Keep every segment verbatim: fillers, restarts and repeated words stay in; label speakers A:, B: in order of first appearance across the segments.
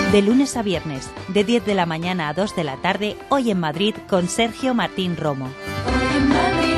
A: De lunes a viernes, de diez de la mañana a dos de la tarde, Hoy en Madrid con Sergio Martín Romo. Hoy en Madrid.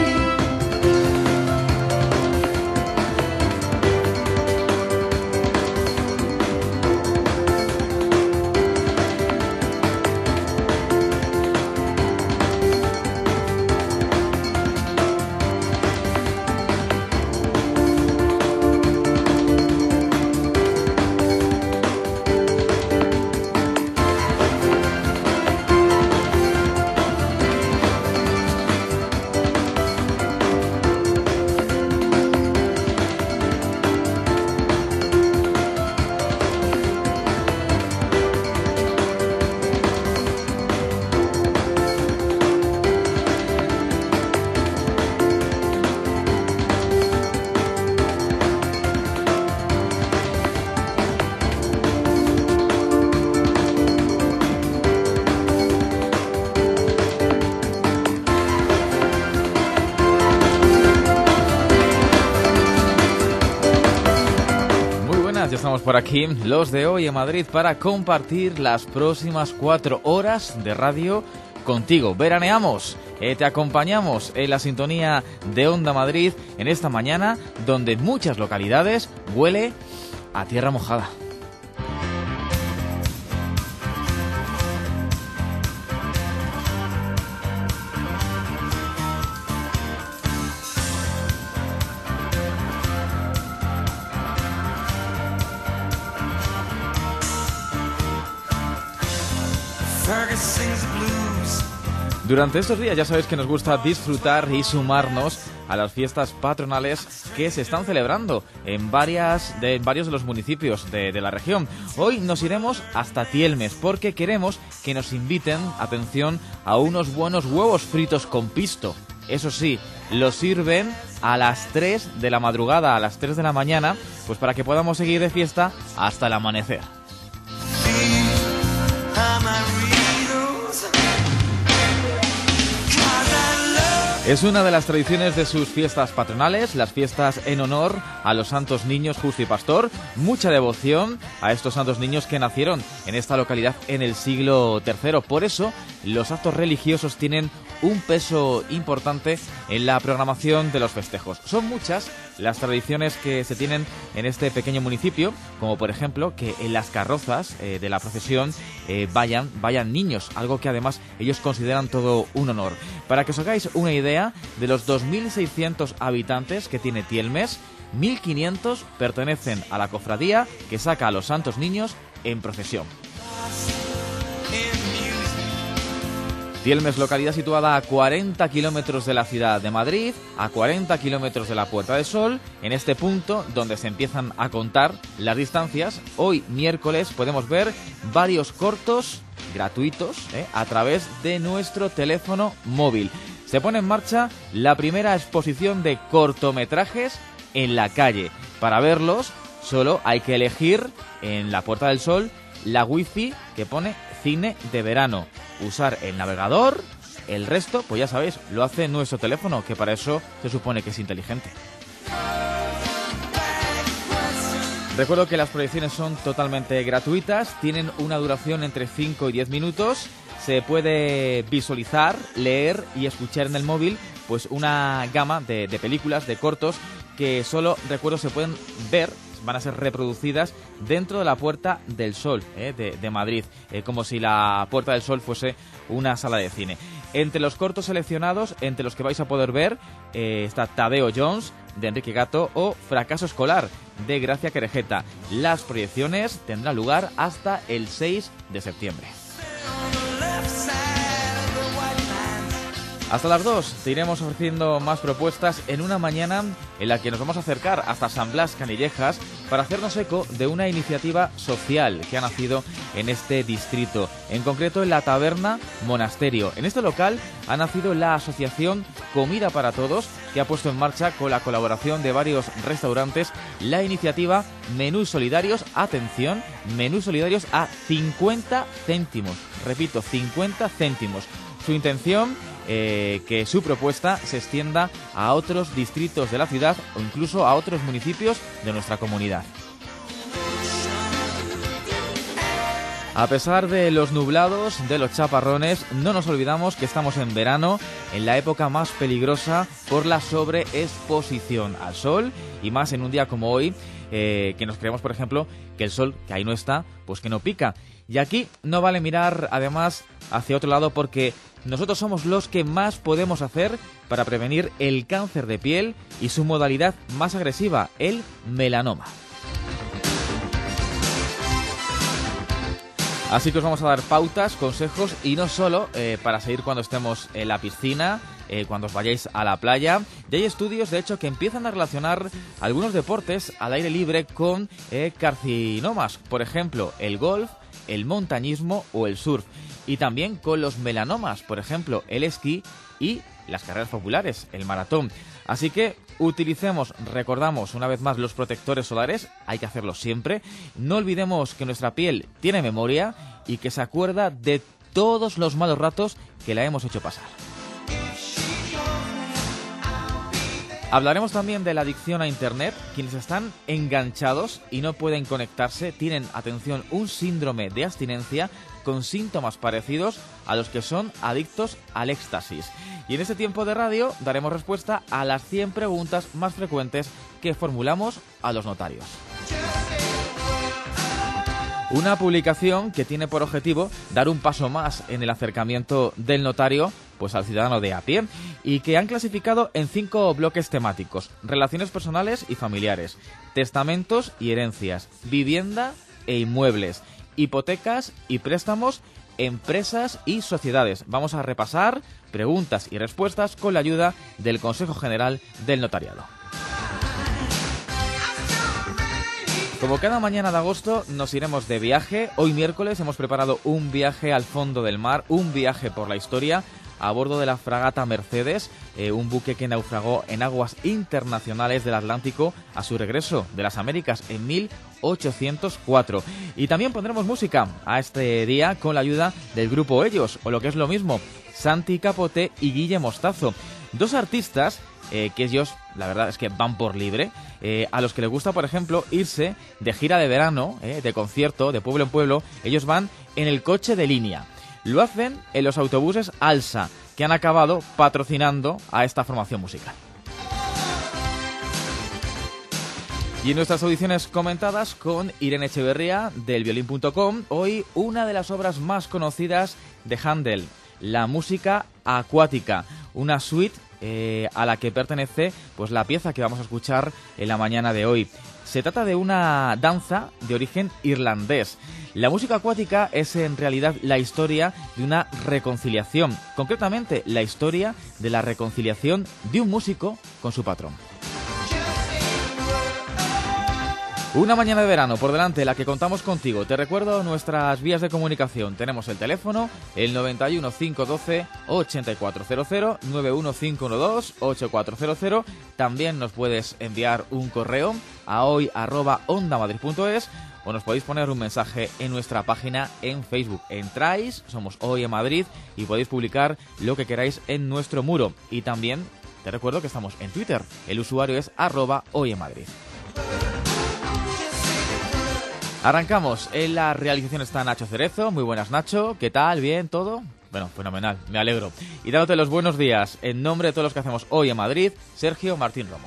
B: Ya estamos por aquí, los de Hoy en Madrid, para compartir las próximas cuatro horas de radio contigo. Veraneamos, eh, te acompañamos en la sintonía de Onda Madrid en esta mañana, donde en muchas localidades huele a tierra mojada. Durante estos días ya sabéis que nos gusta disfrutar y sumarnos a las fiestas patronales que se están celebrando en, varias de, en varios de los municipios de, de la región. Hoy nos iremos hasta Tielmes porque queremos que nos inviten, atención, a unos buenos huevos fritos con pisto. Eso sí, los sirven a las tres de la madrugada, a las tres de la mañana, pues para que podamos seguir de fiesta hasta el amanecer. Es una de las tradiciones de sus fiestas patronales, las fiestas en honor a los santos niños Justo y Pastor. Mucha devoción a estos santos niños que nacieron en esta localidad en el siglo tercero. Por eso, los actos religiosos tienen un peso importante en la programación de los festejos. Son muchas las tradiciones que se tienen en este pequeño municipio, como por ejemplo que en las carrozas eh, de la procesión eh, vayan, vayan niños, algo que además ellos consideran todo un honor. Para que os hagáis una idea, de los dos mil seiscientos habitantes que tiene Tielmes, mil quinientos pertenecen a la cofradía que saca a los santos niños en procesión. Tielmes, localidad situada a cuarenta kilómetros de la ciudad de Madrid, a cuarenta kilómetros de la Puerta del Sol. En este punto, donde se empiezan a contar las distancias, hoy miércoles podemos ver varios cortos gratuitos eh, a través de nuestro teléfono móvil. Se pone en marcha la primera exposición de cortometrajes en la calle. Para verlos, solo hay que elegir en la Puerta del Sol la wifi que pone cine de verano. Usar el navegador, el resto, pues ya sabéis, lo hace nuestro teléfono, que para eso se supone que es inteligente. Recuerdo que las proyecciones son totalmente gratuitas, tienen una duración entre cinco y diez minutos, se puede visualizar, leer y escuchar en el móvil pues una gama de, de películas, de cortos, que solo, recuerdo, se pueden ver, van a ser reproducidas dentro de la Puerta del Sol eh, de, de Madrid, eh, como si la Puerta del Sol fuese una sala de cine. Entre los cortos seleccionados, entre los que vais a poder ver, eh, está Tadeo Jones, de Enrique Gato, o Fracaso Escolar, de Gracia Querejeta. Las proyecciones tendrán lugar hasta el seis de septiembre. Hasta las dos te iremos ofreciendo más propuestas en una mañana en la que nos vamos a acercar hasta San Blas Canillejas para hacernos eco de una iniciativa social que ha nacido en este distrito, en concreto en la Taberna Monasterio. En este local ha nacido la asociación Comida para Todos, que ha puesto en marcha, con la colaboración de varios restaurantes, la iniciativa Menús Solidarios, atención, menús solidarios a cincuenta céntimos, repito, cincuenta céntimos. Su intención, eh, que su propuesta se extienda a otros distritos de la ciudad o incluso a otros municipios de nuestra comunidad. A pesar de los nublados, de los chaparrones, no nos olvidamos que estamos en verano, en la época más peligrosa por la sobreexposición al sol, y más en un día como hoy, eh, que nos creemos, por ejemplo, que el sol, que ahí no está, pues que no pica. Y aquí no vale mirar, además, hacia otro lado, porque nosotros somos los que más podemos hacer para prevenir el cáncer de piel y su modalidad más agresiva, el melanoma. Así que os vamos a dar pautas, consejos y no solo eh, para seguir cuando estemos en la piscina, eh, cuando os vayáis a la playa. Ya hay estudios, de hecho, que empiezan a relacionar algunos deportes al aire libre con eh, carcinomas. Por ejemplo, el golf, el montañismo o el surf. Y también con los melanomas, por ejemplo, el esquí y las carreras populares, el maratón. Así que utilicemos, recordamos una vez más, los protectores solares, hay que hacerlo siempre. No olvidemos que nuestra piel tiene memoria y que se acuerda de todos los malos ratos que la hemos hecho pasar. Hablaremos también de la adicción a Internet. Quienes están enganchados y no pueden conectarse tienen, atención, un síndrome de abstinencia con síntomas parecidos a los que son adictos al éxtasis. Y en este tiempo de radio daremos respuesta a las cien preguntas más frecuentes que formulamos a los notarios. Una publicación que tiene por objetivo dar un paso más en el acercamiento del notario pues al ciudadano de a pie, y que han clasificado en cinco bloques temáticos: relaciones personales y familiares, testamentos y herencias, vivienda e inmuebles, hipotecas y préstamos, empresas y sociedades. Vamos a repasar preguntas y respuestas con la ayuda del Consejo General del Notariado. Como cada mañana de agosto nos iremos de viaje. Hoy miércoles hemos preparado un viaje al fondo del mar, un viaje por la historia a bordo de la fragata Mercedes, eh, un buque que naufragó en aguas internacionales del Atlántico a su regreso de las Américas en mil ochocientos cuatro. Y también pondremos música a este día con la ayuda del grupo Ellos, o lo que es lo mismo, Santi Capote y Guille Mostazo, dos artistas eh, que ellos, la verdad es que van por libre, eh, a los que les gusta, por ejemplo, irse de gira de verano, eh, de concierto, de pueblo en pueblo. Ellos van en el coche de línea. Lo hacen en los autobuses Alsa, que han acabado patrocinando a esta formación musical. Y en nuestras audiciones comentadas con Irene Echeverría del violín punto com, hoy una de las obras más conocidas de Händel, la música acuática, una suite eh, a la que pertenece pues la pieza que vamos a escuchar en la mañana de hoy. Se trata de una danza de origen irlandés. La música acuática es en realidad la historia de una reconciliación, concretamente la historia de la reconciliación de un músico con su patrón. Una mañana de verano por delante, la que contamos contigo. Te recuerdo nuestras vías de comunicación. Tenemos el teléfono, el noventa y uno, cinco uno dos, ocho cuatro cero cero, nueve uno cinco uno dos, ocho cuatro cero cero. También nos puedes enviar un correo a hoy arroba onda madrid punto es, o nos podéis poner un mensaje en nuestra página en Facebook. Entráis, somos Hoy en Madrid, y podéis publicar lo que queráis en nuestro muro. Y también te recuerdo que estamos en Twitter. El usuario es arroba Hoy en Madrid. Arrancamos. En la realización está Nacho Cerezo. Muy buenas, Nacho. ¿Qué tal? ¿Bien? ¿Todo? Bueno, fenomenal. Me alegro. Y dándote los buenos días, en nombre de todos los que hacemos Hoy en Madrid, Sergio Martín Romo.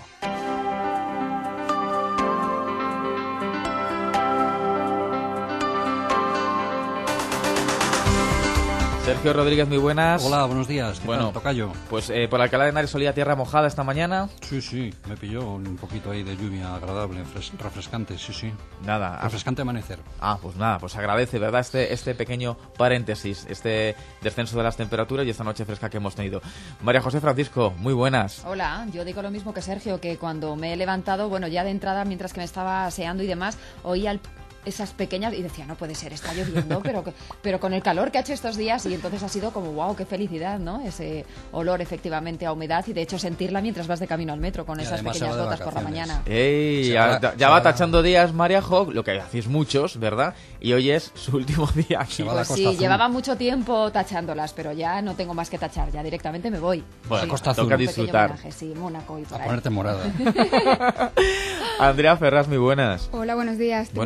B: Sergio Rodríguez, muy buenas.
C: Hola, buenos días. ¿Qué
B: bueno,
C: tal, tocayo?
B: Pues eh, por Alcalá de Henares solía tierra mojada esta mañana.
C: Sí, sí, me pilló un poquito ahí de lluvia agradable, fres- refrescante, sí, sí.
B: Nada.
C: Refrescante amanecer.
B: Ah, pues nada, pues agradece, ¿verdad? Este, este pequeño paréntesis, este descenso de las temperaturas y esta noche fresca que hemos tenido. María José Francisco, muy buenas.
D: Hola, yo digo lo mismo que Sergio, que cuando me he levantado, bueno, ya de entrada, mientras que me estaba aseando y demás, oía el... esas pequeñas, y decía, no puede ser, está lloviendo, pero, pero con el calor que ha hecho estos días, y entonces ha sido como, wow, qué felicidad, ¿no? Ese olor efectivamente a humedad, y de hecho sentirla mientras vas de camino al metro con
C: Y
D: esas
C: además
D: pequeñas
C: se va de
D: gotas por la
C: vacaciones.
D: mañana.
B: ¡Ey!
C: Se
B: Ya,
C: va-
B: ya
C: se
B: va
C: va-
B: tachando días Mariajo, lo que hacéis muchos, ¿verdad? Y hoy es su último día aquí.
C: Se va a la
D: Pues
C: Costa
D: sí,
C: Azul.
D: llevaba mucho tiempo tachándolas, pero ya no tengo más que tachar, ya directamente me voy.
B: Bueno,
D: Sí,
C: Costa Azul.
B: toca
D: un pequeño
B: disfrutar.
D: homenaje, sí, Mónaco y por
C: A
D: ahí.
C: ponerte morada.
B: Andrea Ferraz, muy buenas.
E: Hola, buenos días. Tengo
B: Bueno.
E: que decir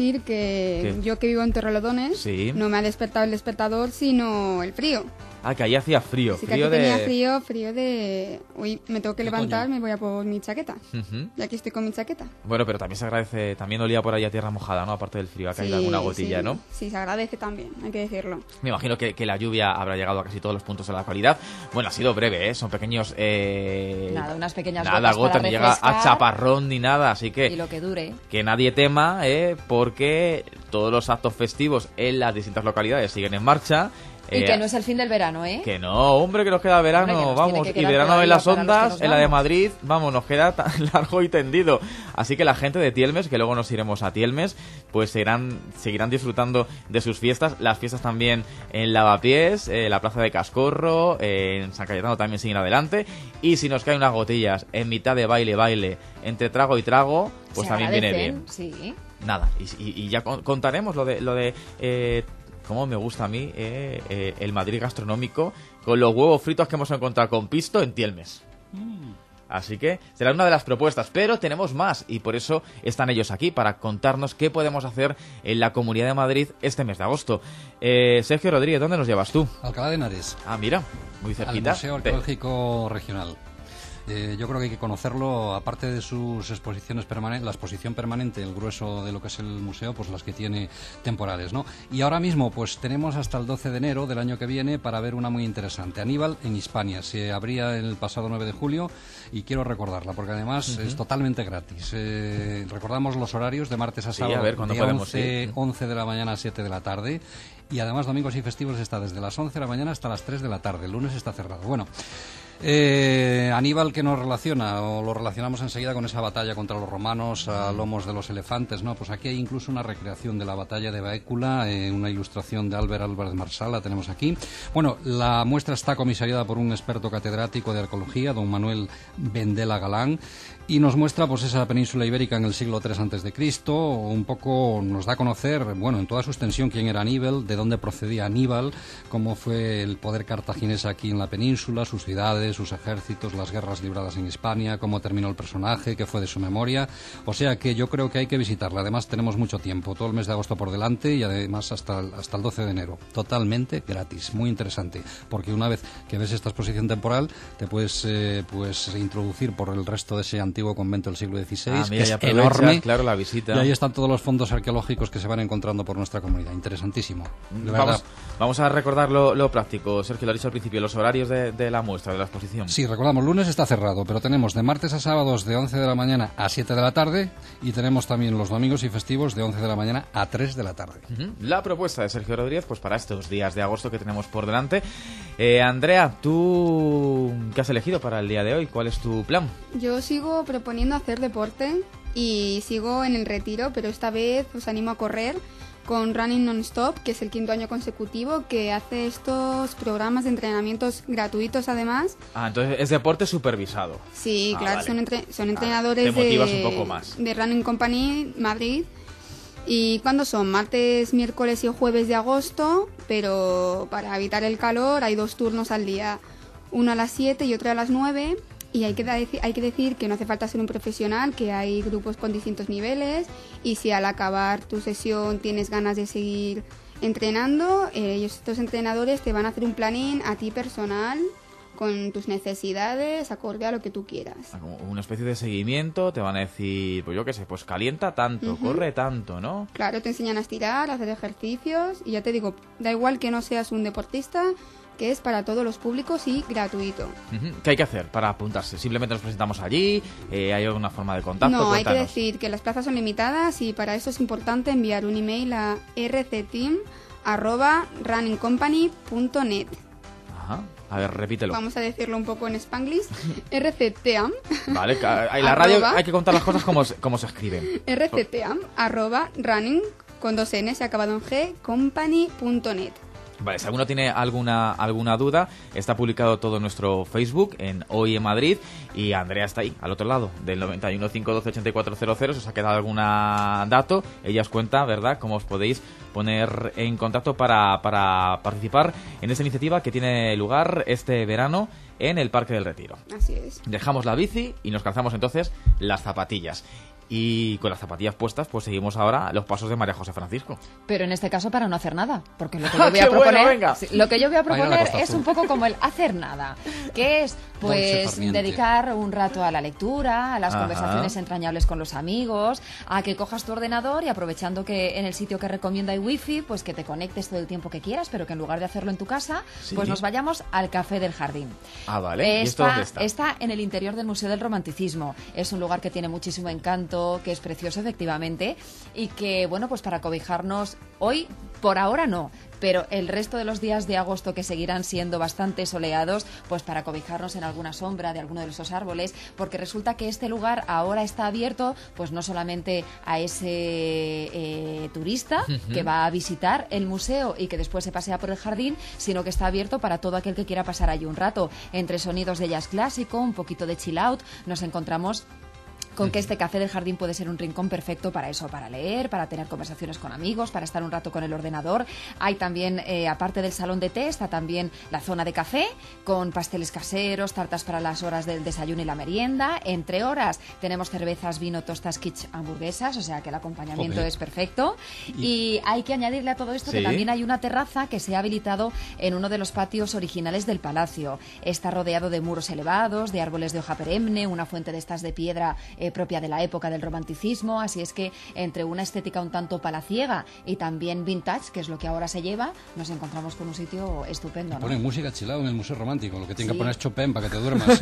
E: decir que
B: ¿Qué?
E: yo que vivo en Torrelodones,
B: Sí.
E: no me ha despertado el despertador, sino el frío.
B: Ah, que ahí hacía frío.
E: Así que
B: frío
E: aquí
B: de...
E: tenía frío, frío de... Uy, me tengo que
C: De
E: levantar,
C: otoño.
E: me voy a por mi chaqueta.
B: Ujú.
E: Y aquí estoy con mi chaqueta.
B: Bueno, pero también se agradece, también olía por ahí a tierra mojada, ¿no? Aparte del frío, ha caído
E: Sí,
B: alguna gotilla,
E: sí,
B: ¿no?
E: Sí, se agradece también, hay que decirlo.
B: Me imagino que, que la lluvia habrá llegado a casi todos los puntos de la localidad. Bueno, ha sido breve, ¿eh? Son pequeños... Eh...
D: Nada, unas pequeñas
B: Nada,
D: gotas
B: gota,
D: para
B: ni llega a
D: refrescar.
B: chaparrón ni nada, así que...
D: Y lo que dure.
B: Que nadie tema, ¿eh? Porque todos los actos festivos en las distintas localidades siguen en marcha.
D: Y
B: Eh,
D: que no es el fin del verano, ¿eh?
B: Que no, hombre, que nos queda verano,
D: Hombre, que nos
B: vamos,
D: tiene que
B: y
D: quedar
B: verano
D: todavía
B: en las
D: para los que
B: ondas,
D: nos
B: en la de
D: vamos.
B: Madrid, vamos, nos queda tan largo y tendido. Así que la gente de Tielmes, que luego nos iremos a Tielmes, pues seguirán, seguirán disfrutando de sus fiestas, las fiestas también en Lavapiés, eh, la Plaza de Cascorro, eh, en San Cayetano también siguen adelante, y si nos caen unas gotillas en mitad de baile, baile, entre trago y trago, pues
D: Se
B: también viene bien.
D: agradecen, Sí.
B: Nada, y, y- y ya con- contaremos lo de lo de eh, cómo me gusta a mí eh, eh, el Madrid gastronómico con los huevos fritos que hemos encontrado con pisto en Tielmes. Así que será una de las propuestas, pero tenemos más y por eso están ellos aquí para contarnos qué podemos hacer en la Comunidad de Madrid este mes de agosto. Eh, Sergio Rodríguez, ¿dónde nos llevas tú?
C: Alcalá de Henares,
B: Ah, mira, muy
C: al
B: cerquita.
C: Museo Arqueológico Regional. Eh, yo creo que hay que conocerlo, aparte de sus exposiciones permanentes, la exposición permanente, el grueso de lo que es el museo, pues las que tiene temporales, ¿no? Y ahora mismo, pues tenemos hasta el doce de enero del año que viene para ver una muy interesante. Aníbal en Hispania, se abría el pasado nueve de julio y quiero recordarla, porque además es totalmente gratis. Eh, recordamos los horarios de martes a
B: Sí,
C: sábado,
B: a ver, ¿cuándo
C: de
B: podemos
C: once,
B: ir?
C: once de la mañana a siete de la tarde. Y además domingos y festivos está desde las once de la mañana hasta las tres de la tarde. El lunes está cerrado. Bueno, eh, Aníbal, que nos relaciona, o lo relacionamos enseguida con esa batalla contra los romanos a lomos de los elefantes, ¿no? Pues aquí hay incluso una recreación de la batalla de Baécula, eh, una ilustración de Albert Álvarez Marsal, la tenemos aquí. Bueno, la muestra está comisariada por un experto catedrático de arqueología, don Manuel Vendela Galán, y nos muestra pues esa península ibérica en el siglo tres antes de Cristo, un poco nos da a conocer, bueno, en toda su extensión quién era Aníbal, de dónde procedía Aníbal, cómo fue el poder cartaginés aquí en la península, sus ciudades, sus ejércitos, las guerras libradas en Hispania, cómo terminó el personaje, qué fue de su memoria. O sea que yo creo que hay que visitarla. Además tenemos mucho tiempo, todo el mes de agosto por delante y además hasta el, hasta el doce de enero. Totalmente gratis, muy interesante, porque una vez que ves esta exposición temporal te puedes eh, pues introducir por el resto de ese antiguo convento del siglo dieciséis,
B: Ah, mira,
C: que
B: ya
C: es
B: aprovechas,
C: enorme.
B: claro, la visita.
C: Y ahí están todos los fondos arqueológicos que se van encontrando por nuestra comunidad. Interesantísimo. De verdad.
B: Vamos, vamos a recordar lo, lo práctico. Sergio, lo ha dicho al principio, los horarios de, de la muestra, de la exposición.
C: Sí, recordamos, lunes está cerrado, pero tenemos de martes a sábados de once de la mañana a siete de la tarde y tenemos también los domingos y festivos de once de la mañana a tres de la tarde.
B: Ujú. La propuesta de Sergio Rodríguez, pues para estos días de agosto que tenemos por delante. Eh, Andrea, ¿tú qué has elegido para el día de hoy? ¿Cuál es tu plan?
E: Yo sigo proponiendo hacer deporte y sigo en el retiro, pero esta vez os animo a correr con Running Non-Stop, que es el quinto año consecutivo que hace estos programas de entrenamientos gratuitos además.
B: Ah, entonces es deporte supervisado.
E: Sí,
B: Ah,
E: claro,
B: vale.
E: son, entre- son
B: Ah,
E: entrenadores
B: te motivas
E: de,
B: un poco más.
E: de Running Company Madrid. ¿Y cuándo son? Martes, miércoles y jueves de agosto, pero para evitar el calor hay dos turnos al día, uno a las siete y otro a las nueve. Y hay que, deci- hay que decir que no hace falta ser un profesional, que hay grupos con distintos niveles y si al acabar tu sesión tienes ganas de seguir entrenando, eh, ellos, estos entrenadores te van a hacer un planning a ti personal con tus necesidades, acorde a lo que tú quieras.
B: Ah, como una especie de seguimiento, te van a decir, pues yo qué sé, pues calienta tanto,
E: Ujú.
B: corre tanto, ¿no?
E: Claro, te enseñan a estirar, a hacer ejercicios y ya te digo, da igual que no seas un deportista, que es para todos los públicos y gratuito.
B: Ujú. ¿Qué hay que hacer para apuntarse? ¿Simplemente nos presentamos allí? Eh, ¿Hay alguna forma de contacto?
E: No, hay que
B: Cuéntanos.
E: decir que las plazas son limitadas y para eso es importante enviar un email a r c team arroba running company punto net.
B: Ajá. A ver, repítelo.
E: Vamos a decirlo un poco en spanglish. rcteam,
B: Vale, ca- en la radio
E: Arroba.
B: hay que contar las cosas como, se- como se escriben.
E: rcteam arroba running con dos n's acabado en g company punto net.
B: Vale, si alguno tiene alguna alguna duda, está publicado todo en nuestro Facebook, en Hoy en Madrid, y Andrea está ahí, al otro lado, del noventa y uno, cinco doce, ochenta y cuatro cero cero. Si os ha quedado algún dato, ella os cuenta, ¿verdad?, cómo os podéis poner en contacto para, para participar en esta iniciativa que tiene lugar este verano en el Parque del Retiro.
E: Así es.
B: Dejamos la bici y nos calzamos entonces las zapatillas. y con las zapatillas puestas, pues seguimos ahora los pasos de María José Francisco.
D: Pero en este caso para no hacer nada, porque lo que yo voy a
B: ¡Qué
D: proponer,
B: bueno, venga!
D: sí, lo que yo voy a proponer es
C: azul.
D: un poco como el hacer nada, que es pues
C: farniente.
D: dedicar un rato a la lectura, a las
B: Ajá.
D: conversaciones entrañables con los amigos, a que cojas tu ordenador y aprovechando que en el sitio que recomienda hay wifi, pues que te conectes todo el tiempo que quieras, pero que en lugar de hacerlo en tu casa,
B: Sí.
D: pues nos vayamos al Café del Jardín.
B: Ah, vale. ¿Y esto dónde está?
D: Está en el interior del Museo del Romanticismo. Es un lugar que tiene muchísimo encanto, que es precioso efectivamente y que, bueno, pues para cobijarnos hoy, por ahora no, pero el resto de los días de agosto que seguirán siendo bastante soleados, pues para cobijarnos en alguna sombra de alguno de esos árboles, porque resulta que este lugar ahora está abierto, pues no solamente a ese eh, turista
B: Ujú.
D: que va a visitar el museo y que después se pasea por el jardín, sino que está abierto para todo aquel que quiera pasar allí un rato. Entre sonidos de jazz clásico, un poquito de chill out, nos encontramos con que este Café del Jardín puede ser un rincón perfecto para eso, para leer, para tener conversaciones con amigos, para estar un rato con el ordenador. Hay también, eh, aparte del salón de té, está también la zona de café, con pasteles caseros, tartas para las horas del desayuno y la merienda. Entre horas tenemos cervezas, vino, tostas, quiche, hamburguesas, o sea que el acompañamiento
C: Joder.
D: es perfecto. Y hay que añadirle a todo esto
B: Sí.
D: que también hay una terraza que se ha habilitado en uno de los patios originales del palacio. Está rodeado de muros elevados, de árboles de hoja perenne, una fuente de estas de piedra eh, propia de la época del romanticismo, así es que entre una estética un tanto palaciega y también vintage, que es lo que ahora se lleva, nos encontramos con un sitio estupendo, ¿no?
C: Ponen música chilao en el Museo Romántico, lo que tiene
D: Sí.
C: que poner es Chopin para que te duermas.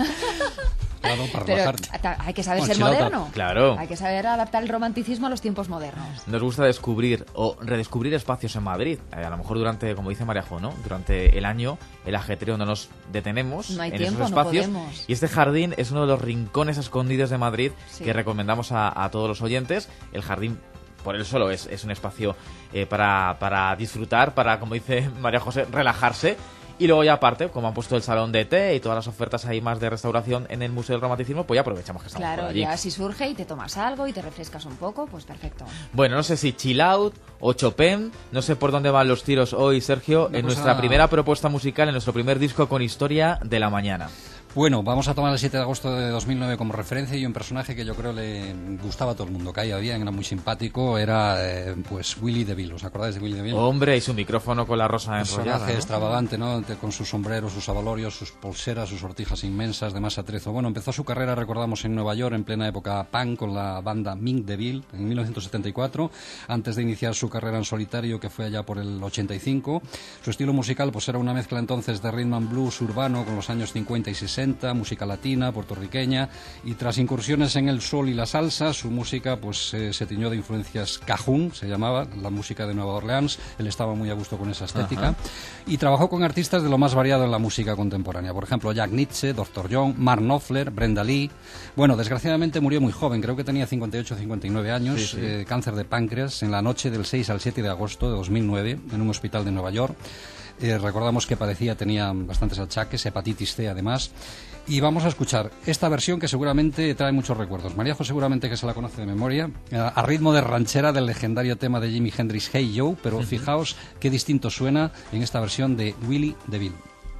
C: Claro, para
D: Pero
C: relajarte.
D: ta- hay que saber
C: Bueno,
D: ser
C: chilauta.
D: moderno.
B: Claro.
D: Hay que saber adaptar el romanticismo a los tiempos modernos.
B: Nos gusta descubrir o redescubrir espacios en Madrid. Eh, a lo mejor durante, como dice María Jo, ¿no? Durante el año, el ajetreo no nos detenemos
D: No hay
B: en
D: tiempo,
B: esos
D: no
B: espacios.
D: podemos.
B: Y este jardín es uno de los rincones escondidos de Madrid
D: Sí.
B: que recomendamos a, a todos los oyentes. El jardín por él solo es, es un espacio eh, para, para disfrutar, para, como dice María José, relajarse. Y luego ya aparte, como han puesto el salón de té y todas las ofertas ahí más de restauración en el Museo del Romanticismo, pues ya aprovechamos que estamos por
D: Claro,
B: allí.
D: ya si surge y te tomas algo y te refrescas un poco, pues perfecto.
B: Bueno, no sé si chill out o Chopin, no sé por dónde van los tiros hoy, Sergio,
C: Una
B: en
C: cosa-
B: nuestra primera propuesta musical, en nuestro primer disco con Historia de la Mañana.
C: Bueno, vamos a tomar el siete de agosto de dos mil nueve como referencia y un personaje que yo creo le gustaba a todo el mundo, caía bien, era muy simpático, era eh, pues Willy DeVille. ¿Os acordáis de Willy DeVille?
B: Hombre, y su micrófono con la rosa enrollada,
C: Personaje
B: ¿no?
C: extravagante, ¿no? Te- Con sus sombreros, sus abalorios, sus pulseras, sus sortijas inmensas de más atrezo. Bueno, empezó su carrera, recordamos, en Nueva York en plena época punk con la banda Mink DeVille en mil novecientos setenta y cuatro, antes de iniciar su carrera en solitario que fue allá por el ochenta y cinco. Su estilo musical pues era una mezcla entonces de rhythm and blues urbano con los años cincuenta y sesenta, música latina, puertorriqueña, y tras incursiones en el soul y la salsa, su música pues eh, se tiñó de influencias cajún, se llamaba, la música de Nueva Orleans. Él estaba muy a gusto con esa estética.
B: Ajá.
C: Y trabajó con artistas de lo más variado en la música contemporánea. Por ejemplo, Jack Nietzsche, doctor John, Mark Knopfler, Brenda Lee. Bueno, desgraciadamente murió muy joven, creo que tenía cincuenta y ocho o cincuenta y nueve años,
B: Sí, sí.
C: eh, cáncer de páncreas, en la noche del seis al siete de agosto de dos mil nueve, en un hospital de Nueva York. Eh, recordamos que padecía, tenía bastantes achaques, hepatitis C además. Y vamos a escuchar esta versión que seguramente trae muchos recuerdos. María Jo seguramente que se la conoce de memoria, a, a ritmo de ranchera del legendario tema de Jimi Hendrix, Hey Joe, pero fijaos qué distinto suena en esta versión de Willy DeVille.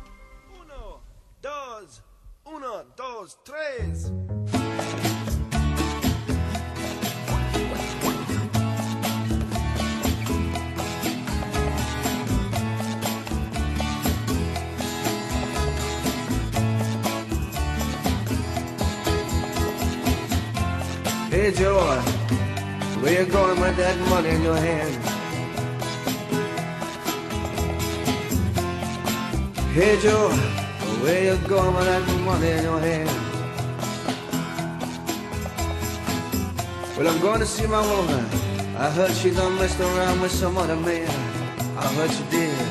F: Uno, dos, uno, dos, tres. Hey Joe, where you going with that money in your hand? Hey Joe, where you going with that money in your hand? Well, I'm going to see my woman. I heard she done messed around with some other man. I heard she did.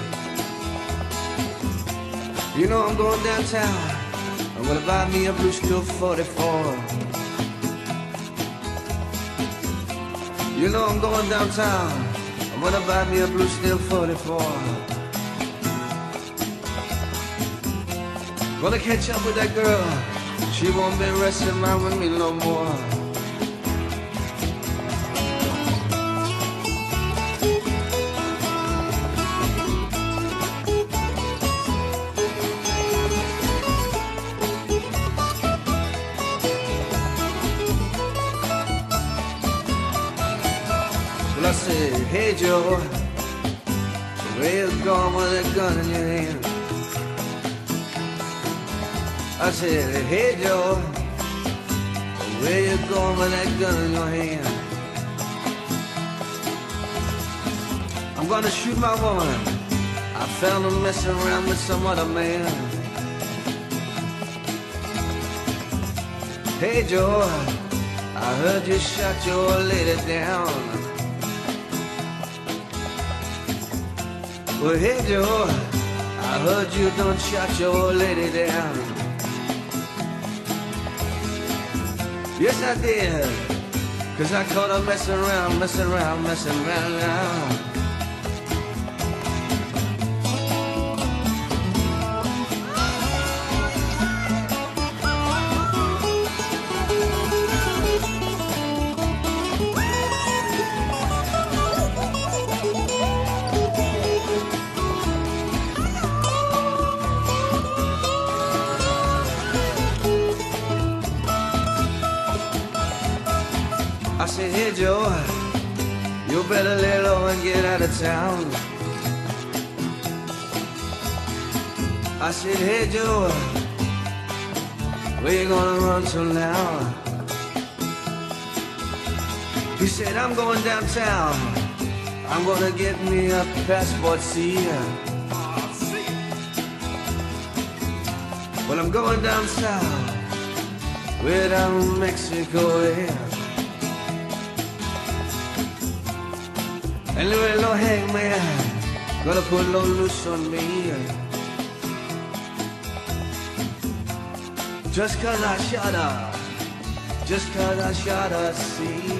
F: You know I'm going downtown. I'm gonna buy me a blue steel forty-four. You know I'm going downtown. I'm gonna buy me a blue steel forty-four. Gonna catch up with that girl. She won't be resting around with me no more. I said, hey Joe, where you going with that gun in your hand? I said, hey Joe, where you going with that gun in your hand? I'm gonna shoot my woman. I found her messing around with some other man. Hey Joe, I heard you shot your lady down. Well, hey Joe, I heard you done shot your lady down. Yes I did, cause I caught her messing around, messing around, messing around, around. I said, hey Joe, you better lay low and get out of town. I said, hey Joe, where you gonna run to now? He said, I'm going downtown. I'm gonna get me a passport, see ya. Well, I'm going down south, way down Mexico, yeah. And little no hangman gonna put no loose on me. Just cause I shot her, just cause I shot her, see.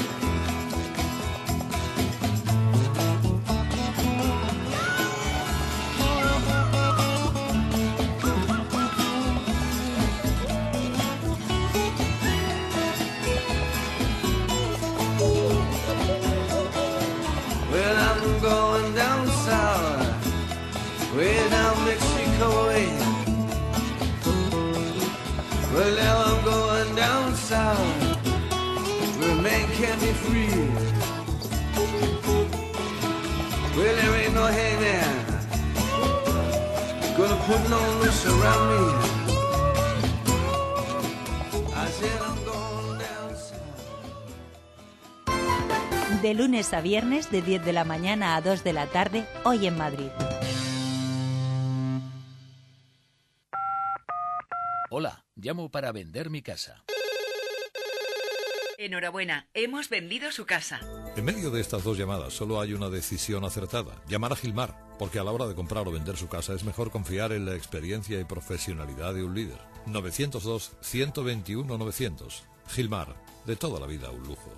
F: Way down Mexico way. Well, now I'm going down south, where man can't be free. Well, there ain't no hangman gonna put no noose around me. I said I'm going down south.
A: De lunes a viernes, de diez de la mañana a dos de la tarde, hoy en Madrid.
G: Hola, llamo para vender mi casa.
H: Enhorabuena, hemos vendido su casa.
I: En medio de estas dos llamadas solo hay una decisión acertada: llamar a Gilmar, porque a la hora de comprar o vender su casa es mejor confiar en la experiencia y profesionalidad de un líder. novecientos dos, ciento veintiuno, novecientos. Gilmar, de toda la vida un lujo.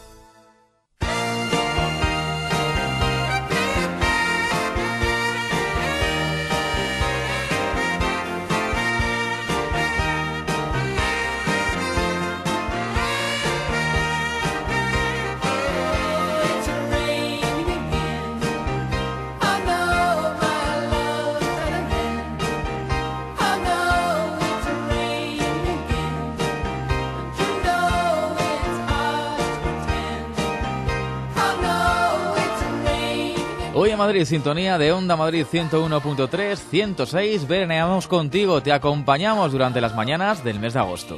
B: Hoy en Madrid, sintonía de Onda Madrid ciento uno punto tres, ciento seis, veraneamos contigo, te acompañamos durante las mañanas del mes de agosto.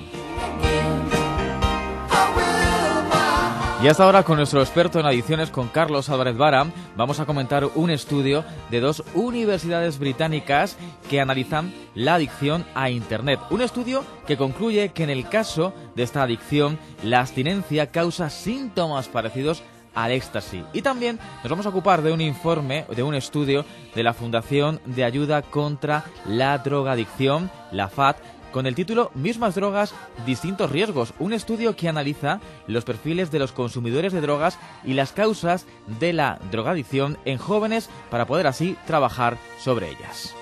B: Y hasta ahora, con nuestro experto en adicciones, con Carlos Álvarez Vara, vamos a comentar un estudio de dos universidades británicas que analizan la adicción a Internet. Un estudio que concluye que en el caso de esta adicción, la abstinencia causa síntomas parecidos al éxtasis. Y también nos vamos a ocupar de un informe, de un estudio de la Fundación de Ayuda contra la Drogadicción, la F A D, con el título Mismas drogas, distintos riesgos. Un estudio que analiza los perfiles de los consumidores de drogas y las causas de la drogadicción en jóvenes para poder así trabajar sobre ellas.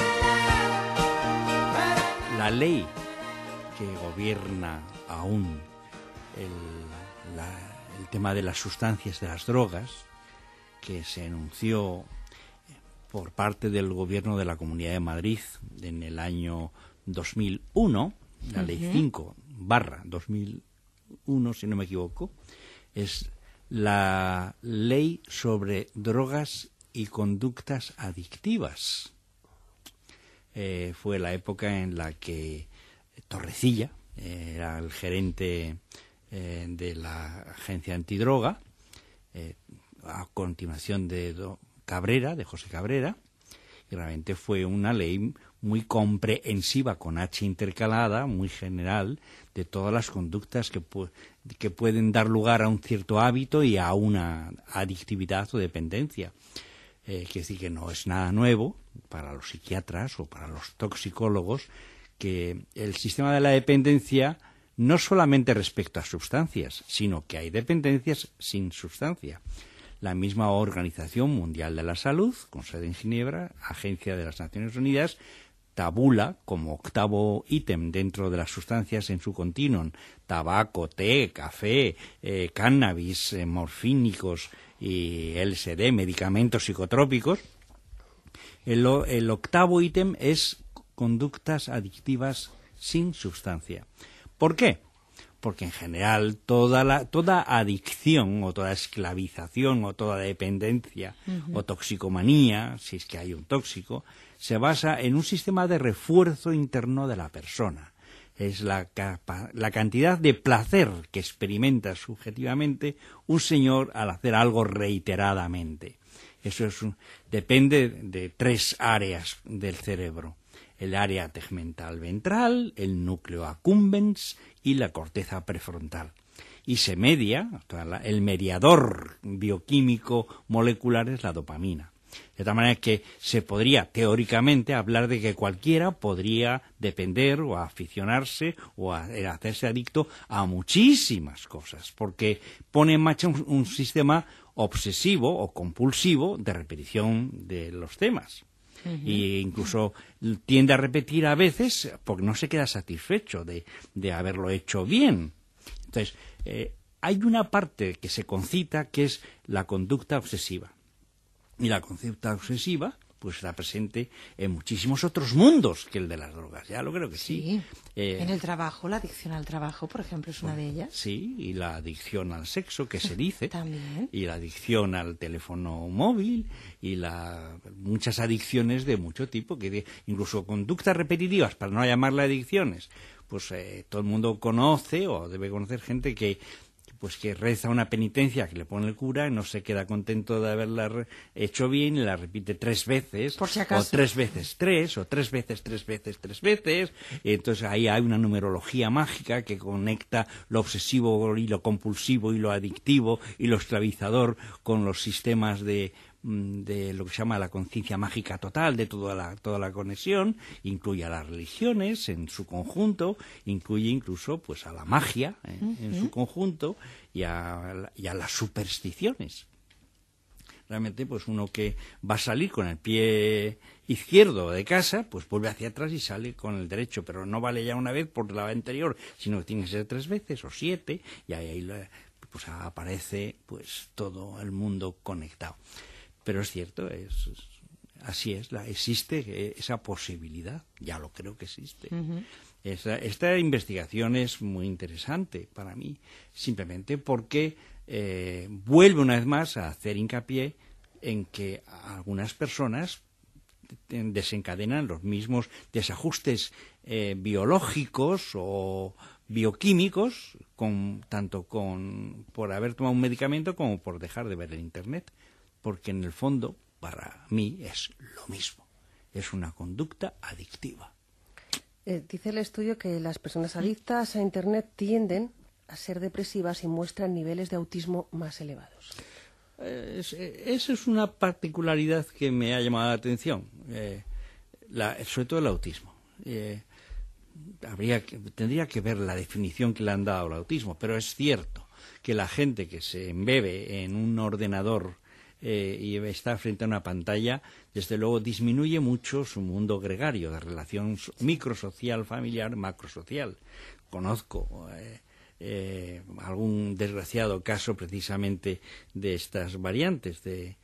J: La ley que gobierna aún el, la el tema de las sustancias, de las drogas, que se anunció por parte del gobierno de la Comunidad de Madrid en el año dos mil uno, la ley cinco barra dos mil uno, si no me equivoco, es la ley sobre drogas y conductas adictivas. Eh, fue la época en la que Torrecilla eh, era el gerente eh, de la agencia antidroga, eh, a continuación de Do Cabrera, de José Cabrera, y realmente fue una ley muy comprensiva, con H intercalada, muy general, de todas las conductas que, pu que pueden dar lugar a un cierto hábito y a una adictividad o dependencia. Eh, quiere decir que no es nada nuevo para los psiquiatras o para los toxicólogos que el sistema de la dependencia no solamente respecto a sustancias, sino que hay dependencias sin sustancia. La misma Organización Mundial de la Salud, con sede en Ginebra, Agencia de las Naciones Unidas, tabula como octavo ítem dentro de las sustancias en su continuum tabaco, té, café, eh, cannabis, eh, morfínicos y L S D, medicamentos psicotrópicos. El, el octavo ítem es conductas adictivas sin sustancia. ¿Por qué? Porque en general toda la toda adicción o toda esclavización o toda dependencia uh-huh. o toxicomanía, si es que hay un tóxico, se basa en un sistema de refuerzo interno de la persona. Es la, capa, la cantidad de placer que experimenta subjetivamente un señor al hacer algo reiteradamente. Eso es un, depende de tres áreas del cerebro. El área tegmental ventral, el núcleo accumbens y la corteza prefrontal. Y se media, el mediador bioquímico molecular es la dopamina. De tal manera que se podría teóricamente hablar de que cualquiera podría depender o aficionarse o a, a hacerse adicto a muchísimas cosas, porque pone en marcha un, un sistema obsesivo o compulsivo de repetición de los temas. Uh-huh. Y incluso tiende a repetir a veces porque no se queda satisfecho de, de haberlo hecho bien. Entonces, eh, hay una parte que se concita que es la conducta obsesiva. Y la conducta obsesiva pues está presente en muchísimos otros mundos que el de las drogas. Ya lo creo que sí.
K: Sí.
J: Eh,
K: en el trabajo, la adicción al trabajo, por ejemplo, es una de ellas.
J: Sí, y la adicción al sexo, que se dice.
K: También.
J: Y la adicción al teléfono móvil, y la muchas adicciones de mucho tipo, que de, incluso conductas repetitivas, para no llamarle adicciones. Pues eh, todo el mundo conoce, o debe conocer gente que pues que reza una penitencia que le pone el cura y no se queda contento de haberla hecho bien y la repite tres veces,
K: por si acaso,
J: o tres veces tres, o tres veces tres veces tres veces, y entonces ahí hay una numerología mágica que conecta lo obsesivo y lo compulsivo y lo adictivo y lo esclavizador con los sistemas de de lo que se llama la conciencia mágica total, de toda la, toda la conexión, incluye a las religiones en su conjunto, incluye incluso pues a la magia eh, uh-huh. en su conjunto y a, y a las supersticiones. Realmente pues uno que va a salir con el pie izquierdo de casa, pues vuelve hacia atrás y sale con el derecho, pero no vale ya una vez por la anterior, sino que tiene que ser tres veces o siete, y ahí, ahí pues aparece pues todo el mundo conectado. Pero es cierto, es, es, así es, la, existe esa posibilidad, ya lo creo que existe. Uh-huh. Esta, esta investigación es muy interesante para mí, simplemente porque eh, vuelve una vez más a hacer hincapié en que algunas personas desencadenan los mismos desajustes eh, biológicos o bioquímicos, con, tanto con, por haber tomado un medicamento como por dejar de ver el Internet. Porque en el fondo, para mí, es lo mismo. Es una conducta adictiva.
L: Eh, dice el estudio que las personas adictas a Internet tienden a ser depresivas y muestran niveles de autismo más elevados.
J: Eh, es, eh, esa es una particularidad que me ha llamado la atención, eh, la, sobre todo el autismo. Eh, habría que, tendría que ver la definición que le han dado al autismo, pero es cierto que la gente que se embebe en un ordenador Eh, y está frente a una pantalla, desde luego disminuye mucho su mundo gregario, de relación microsocial, familiar, macrosocial. Conozco eh, eh, algún desgraciado caso precisamente de estas variantes, de,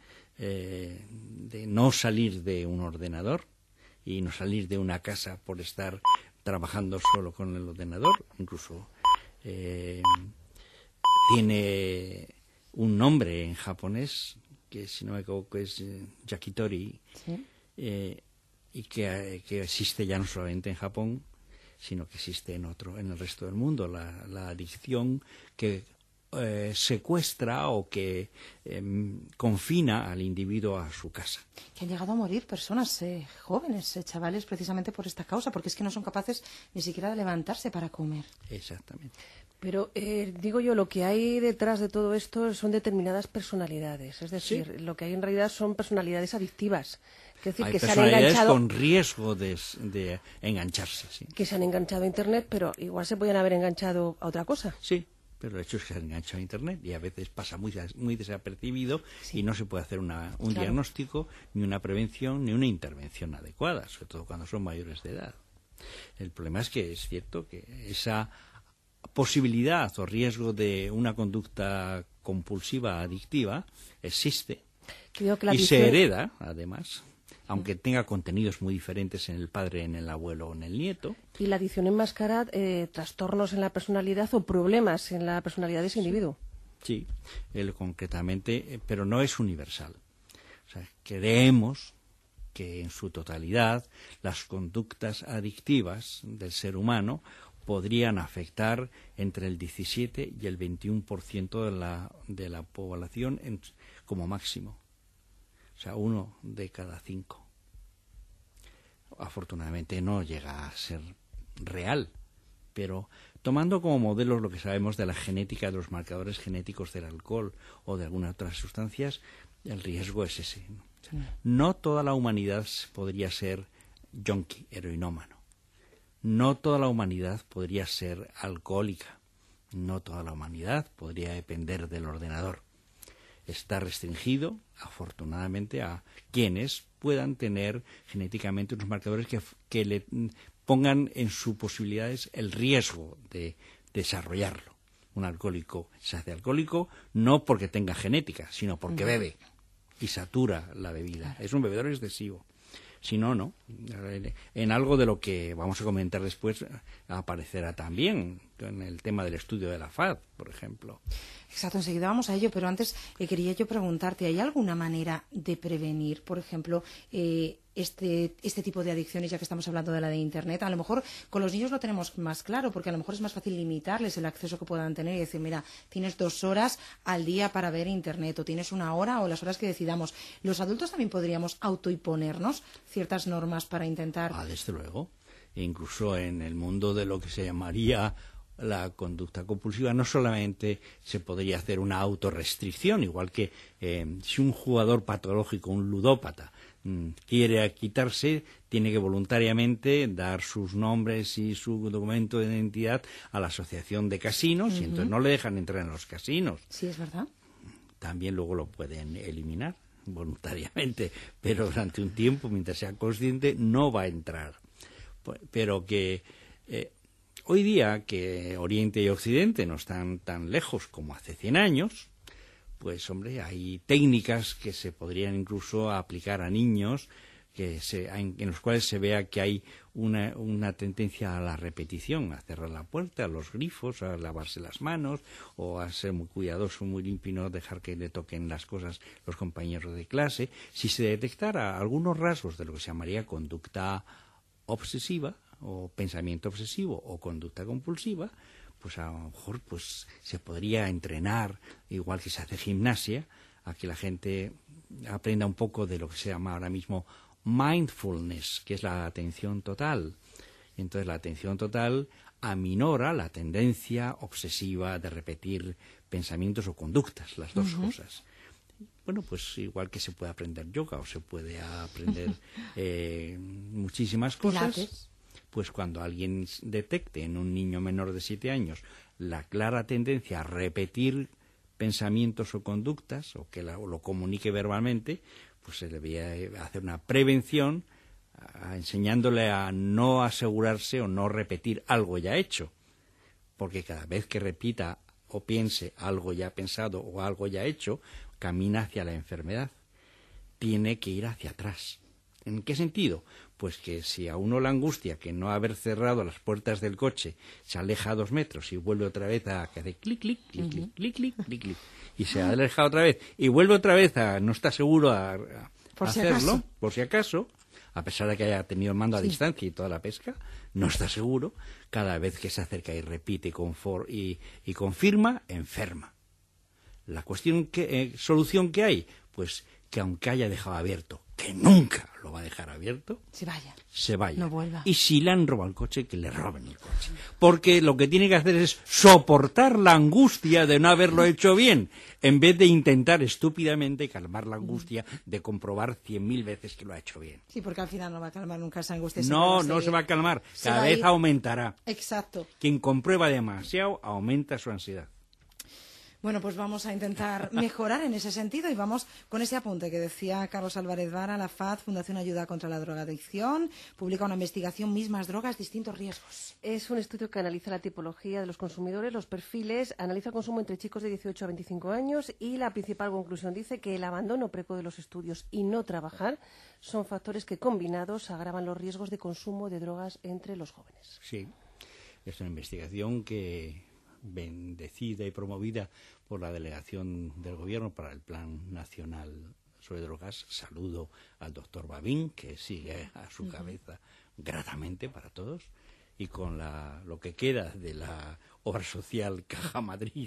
J: eh, de no salir de un ordenador y no salir de una casa por estar trabajando solo con el ordenador. Incluso eh, tiene un nombre en japonés, que si no me equivoco es eh, yakitori,
K: Sí.
J: eh, y que, que existe ya no solamente en Japón, sino que existe en otro, en el resto del mundo, la, la adicción que eh, secuestra o que eh, confina al individuo a su casa.
K: Que han llegado a morir personas eh, jóvenes, eh, chavales, precisamente por esta causa, porque es que no son capaces ni siquiera de levantarse para comer.
J: Exactamente.
L: Pero eh, digo yo, lo que hay detrás de todo esto son determinadas personalidades. Es decir,
J: Sí.
L: lo que hay en realidad son personalidades adictivas. Es decir,
J: Hay
L: que se han
J: personalidades
L: enganchado,
J: con riesgo de, de engancharse, sí.
L: que se han enganchado a Internet, pero igual se podían haber enganchado a otra cosa.
J: Sí, pero el hecho es que se han enganchado a Internet y a veces pasa muy, des- muy desapercibido
L: Sí.
J: y no se puede hacer una, un
L: Claro.
J: diagnóstico, ni una prevención, ni una intervención adecuada, sobre todo cuando son mayores de edad. El problema es que es cierto que esa posibilidad o riesgo de una conducta compulsiva adictiva existe
L: Creo que la
J: y se
L: adicción-
J: hereda, además, aunque tenga contenidos muy diferentes en el padre, en el abuelo o en el nieto.
L: Y la adicción enmascara eh, trastornos en la personalidad o problemas en la personalidad de ese individuo.
J: Sí, él concretamente, eh, pero no es universal. O sea, creemos que en su totalidad las conductas adictivas del ser humano podrían afectar entre el diecisiete y el veintiuno por ciento de la, de la población en- como máximo. O sea, uno de cada cinco. Afortunadamente no llega a ser real, pero tomando como modelos lo que sabemos de la genética, de los marcadores genéticos del alcohol o de algunas otras sustancias, el riesgo es ese, ¿no? O sea, no toda la humanidad podría ser yonki, heroinómano. No toda la humanidad podría ser alcohólica. No toda la humanidad podría depender del ordenador. Está restringido, afortunadamente, a quienes puedan tener genéticamente unos marcadores que, que le pongan en sus posibilidades el riesgo de desarrollarlo. Un alcohólico se hace alcohólico no porque tenga genética, sino porque bebe y satura la bebida. Es un bebedor excesivo. Si no, no. En algo de lo que vamos a comentar después aparecerá también en el tema del estudio de la F A D, por ejemplo.
K: Exacto, enseguida vamos a ello, pero antes eh, quería yo preguntarte, ¿hay alguna manera de prevenir, por ejemplo, eh, este, este tipo de adicciones, ya que estamos hablando de la de Internet? A lo mejor con los niños lo tenemos más claro, porque a lo mejor es más fácil limitarles el acceso que puedan tener y decir, mira, tienes dos horas al día para ver Internet, o tienes una hora, o las horas que decidamos. Los adultos también podríamos autoimponernos ciertas normas para intentar...
J: Ah, desde luego. E incluso en el mundo de lo que se llamaría la conducta compulsiva, no solamente se podría hacer una autorrestricción, igual que eh, si un jugador patológico, un ludópata, mmm, quiere quitarse, tiene que voluntariamente dar sus nombres y su documento de identidad a la asociación de casinos, uh-huh. y entonces no le dejan entrar en los casinos.
K: Sí, es verdad.
J: También luego lo pueden eliminar voluntariamente, pero durante un tiempo, mientras sea consciente, no va a entrar. Pero que eh, hoy día, que Oriente y Occidente no están tan lejos como hace cien años, pues, hombre, hay técnicas que se podrían incluso aplicar a niños que se, en, en los cuales se vea que hay una, una tendencia a la repetición, a cerrar la puerta, a los grifos, a lavarse las manos, o a ser muy cuidadoso, muy limpio y no dejar que le toquen las cosas los compañeros de clase. Si se detectara algunos rasgos de lo que se llamaría conducta obsesiva, o pensamiento obsesivo, o conducta compulsiva, pues a lo mejor pues se podría entrenar, igual que se hace gimnasia, a que la gente aprenda un poco de lo que se llama ahora mismo mindfulness, que es la atención total. Entonces la atención total aminora la tendencia obsesiva de repetir pensamientos o conductas, las dos uh-huh. cosas. Bueno, pues igual que se puede aprender yoga o se puede aprender eh, muchísimas cosas.
K: Pilates.
J: Pues cuando alguien detecte en un niño menor de siete años la clara tendencia a repetir pensamientos o conductas, o que la, o lo comunique verbalmente, pues se debería hacer una prevención a, enseñándole a no asegurarse o no repetir algo ya hecho, porque cada vez que repita o piense algo ya pensado o algo ya hecho, camina hacia la enfermedad. Tiene que ir hacia atrás. ¿En qué sentido? Pues que si a uno la angustia que no haber cerrado las puertas del coche se aleja a dos metros y vuelve otra vez a que hace clic, clic, clic, clic, clic, clic, clic, clic, y se aleja otra vez y vuelve otra vez a no está seguro a, a
K: Por si
J: hacerlo,
K: acaso.
J: por si acaso, a pesar de que haya tenido el mando a
K: Sí.
J: distancia y toda la pesca, no está seguro, cada vez que se acerca y repite y, confor- y, y confirma, enferma. La cuestión que, eh, solución que hay, pues que aunque haya dejado abierto, que nunca lo va a dejar abierto,
K: Se vaya.
J: se vaya.
K: No vuelva.
J: Y si le han robado el coche, que le roben el coche. Porque lo que tiene que hacer es soportar la angustia de no haberlo hecho bien, en vez de intentar estúpidamente calmar la angustia de comprobar cien mil veces que lo ha hecho bien.
K: Sí, porque al final no va a calmar nunca esa angustia.
J: No,
K: siempre
J: no se
K: seguir.
J: va a calmar,
K: Se
J: cada
K: va a
J: vez
K: ir.
J: aumentará.
K: Exacto.
J: Quien comprueba demasiado aumenta su ansiedad.
K: Bueno, pues vamos a intentar mejorar en ese sentido y vamos con ese apunte que decía Carlos Álvarez Vara. La F A D, Fundación Ayuda contra la Drogadicción, publica una investigación, mismas drogas, distintos riesgos.
L: Es un estudio que analiza la tipología de los consumidores, los perfiles, analiza el consumo entre chicos de dieciocho a veinticinco años y la principal conclusión dice que el abandono precoz de los estudios y no trabajar son factores que combinados agravan los riesgos de consumo de drogas entre los jóvenes.
J: Sí, es una investigación que bendecida y promovida por la Delegación del Gobierno para el Plan Nacional sobre Drogas. Saludo al doctor Babín, que sigue a su cabeza gratamente para todos, y con la, lo que queda de la obra social Caja Madrid,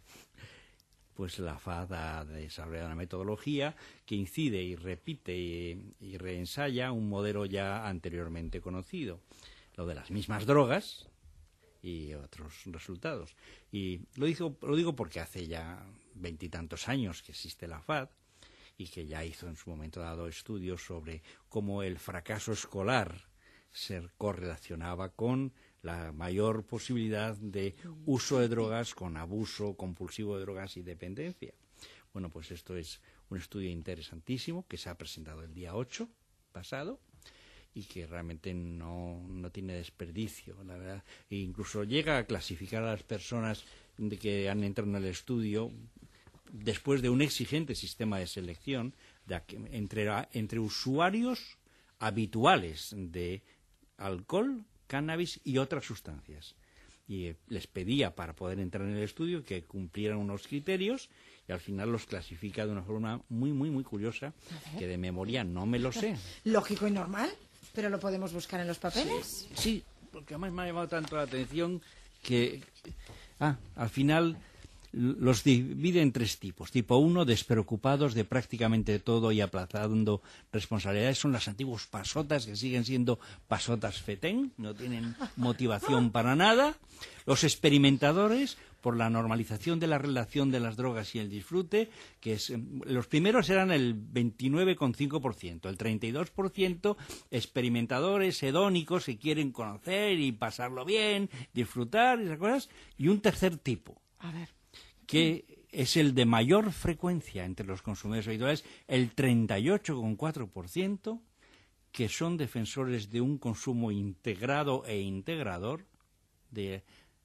J: pues la F A D ha desarrollado una metodología que incide y repite y, y reensaya un modelo ya anteriormente conocido, lo de las mismas drogas y otros resultados. Y lo digo, lo digo porque hace ya veintitantos años que existe la F A D y que ya hizo en su momento dado estudios sobre cómo el fracaso escolar se correlacionaba con la mayor posibilidad de uso de drogas, con abuso compulsivo de drogas y dependencia. Bueno, pues esto es un estudio interesantísimo que se ha presentado el día ocho pasado y que realmente no, no tiene desperdicio, la verdad. E incluso llega a clasificar a las personas de que han entrado en el estudio después de un exigente sistema de selección de, entre, entre usuarios habituales de alcohol, cannabis y otras sustancias. Y eh, les pedía para poder entrar en el estudio que cumplieran unos criterios y al final los clasifica de una forma muy, muy, muy curiosa, que de memoria no me lo sé.
K: Lógico y normal, pero lo podemos buscar en los papeles.
J: Sí, sí, porque además me ha llamado tanto la atención que ah, al final los divide en tres tipos. Tipo uno, despreocupados de prácticamente todo y aplazando responsabilidades. Son las antiguas pasotas que siguen siendo pasotas fetén, no tienen motivación para nada. Los experimentadores, por la normalización de la relación de las drogas y el disfrute, que es, los primeros eran el veintinueve coma cinco por ciento, el treinta y dos por ciento experimentadores hedónicos que quieren conocer y pasarlo bien, disfrutar, esas cosas, y un tercer tipo.
K: A ver.
J: Que es el de mayor frecuencia entre los consumidores habituales, el treinta y ocho coma cuatro por ciento, que son defensores de un consumo integrado e integrador de,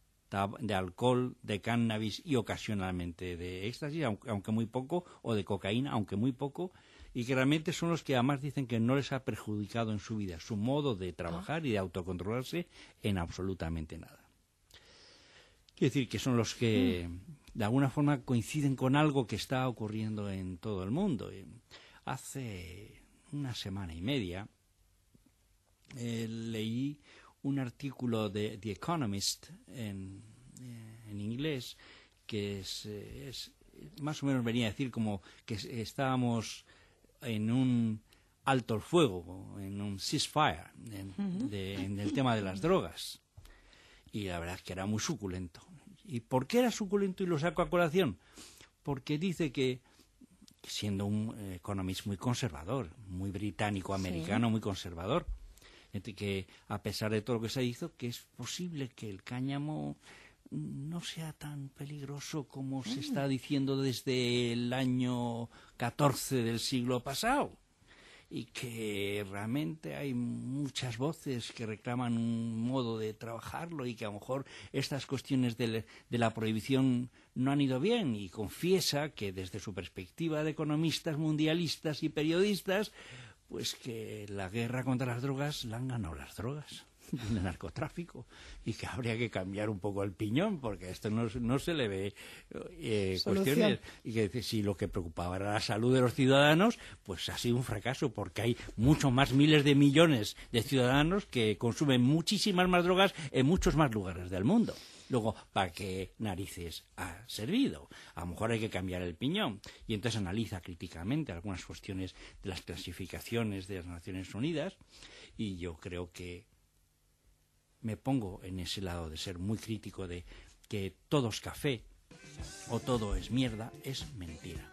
J: de alcohol, de cannabis y ocasionalmente de éxtasis, aunque, aunque muy poco, o de cocaína, aunque muy poco, y que realmente son los que además dicen que no les ha perjudicado en su vida su modo de trabajar y de autocontrolarse en absolutamente nada. Quiero decir que son los que de alguna forma coinciden con algo que está ocurriendo en todo el mundo. Hace una semana y media eh, leí un artículo de The Economist en, eh, en inglés que es, es más o menos venía a decir como que estábamos en un alto el fuego, en un ceasefire en, uh-huh. de, en el tema de las drogas. Y la verdad es que era muy suculento. ¿Y por qué era suculento y lo saco a colación? Porque dice que, siendo un economista muy conservador, muy británico-americano, sí. muy conservador, que a pesar de todo lo que se hizo, que es posible que el cáñamo no sea tan peligroso como mm. se está diciendo desde el año catorce del siglo pasado. Y que realmente hay muchas voces que reclaman un modo de trabajarlo y que a lo mejor estas cuestiones de, de la prohibición no han ido bien, y confiesa que desde su perspectiva de economistas mundialistas y periodistas pues que la guerra contra las drogas la han ganado las drogas, el narcotráfico, y que habría que cambiar un poco el piñón, porque esto no, no se le ve eh, cuestiones, y que si lo que preocupaba era la salud de los ciudadanos, pues ha sido un fracaso, porque hay muchos más miles de millones de ciudadanos que consumen muchísimas más drogas en muchos más lugares del mundo. Luego, ¿para qué narices ha servido? A lo mejor hay que cambiar el piñón. Y entonces analiza críticamente algunas cuestiones de las clasificaciones de las Naciones Unidas, y yo creo que me pongo en ese lado de ser muy crítico de que todo es café o todo es mierda, es mentira.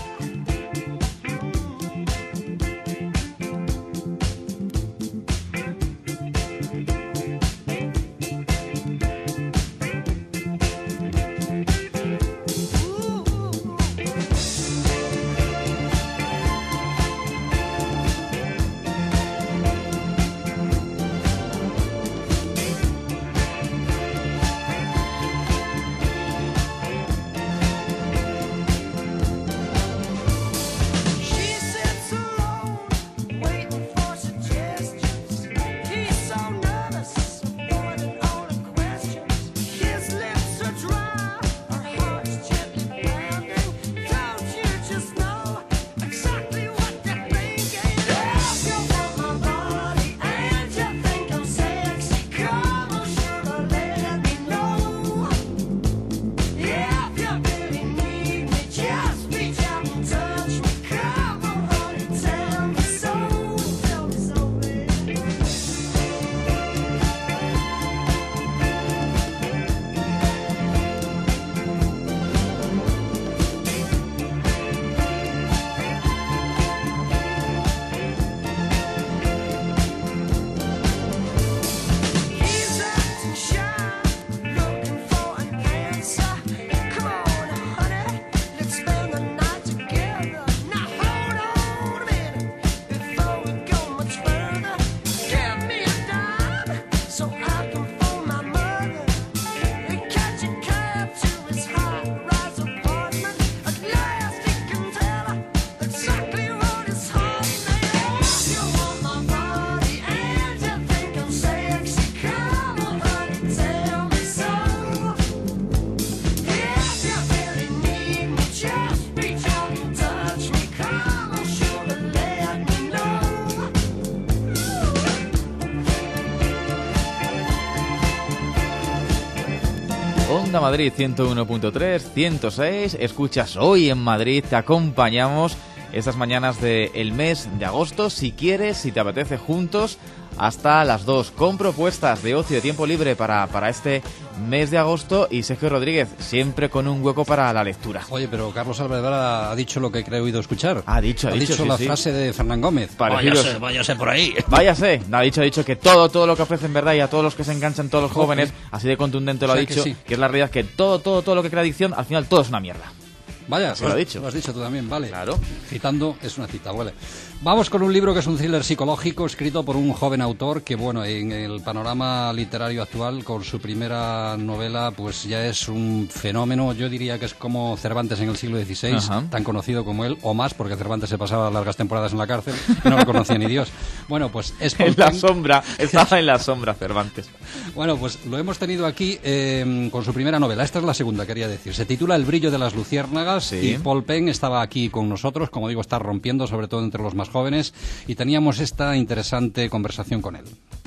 B: Onda Madrid ciento uno punto tres, ciento seis, escuchas Hoy en Madrid, te acompañamos estas mañanas del mes de agosto, si quieres, si te apetece, juntos hasta las dos, con propuestas de ocio, de tiempo libre para, para este mes de agosto, y Sergio Rodríguez, siempre con un hueco para la lectura.
C: Oye, pero Carlos Alvarado ha dicho lo que he oído escuchar.
B: Ha dicho, ha,
C: ha
B: dicho,
C: dicho
B: sí,
C: la
B: sí.
C: frase de Fernán Gómez.
B: Parecidos.
J: Váyase, váyase por ahí.
B: Váyase. Ha dicho, ha dicho que todo, todo lo que ofrecen, verdad, y a todos los que se enganchan, todos los jóvenes, okay. Así de contundente lo o sea ha dicho, que, sí. que es la realidad, que todo, todo, todo lo que crea adicción, al final todo es una mierda.
C: Vaya,
B: se lo, lo, ha dicho.
C: lo has dicho tú también, vale.
B: Claro.
C: Citando, es una cita, vale. Vamos con un libro que es un thriller psicológico escrito por un joven autor que, bueno, en el panorama literario actual, con su primera novela, pues ya es un fenómeno. Yo diría que es como Cervantes en el siglo dieciséis, Ajá. tan conocido como él, o más, porque Cervantes se pasaba largas temporadas en la cárcel y no lo conocía ni Dios. Bueno, pues es...
B: En la sombra, estaba en la sombra Cervantes.
C: Bueno, pues lo hemos tenido aquí eh, con su primera novela. Esta es la segunda, quería decir. Se titula El brillo de las luciérnagas, sí. Y Paul Penn estaba aquí con nosotros, como digo, está rompiendo, sobre todo entre los más jóvenes, y teníamos esta interesante conversación con él.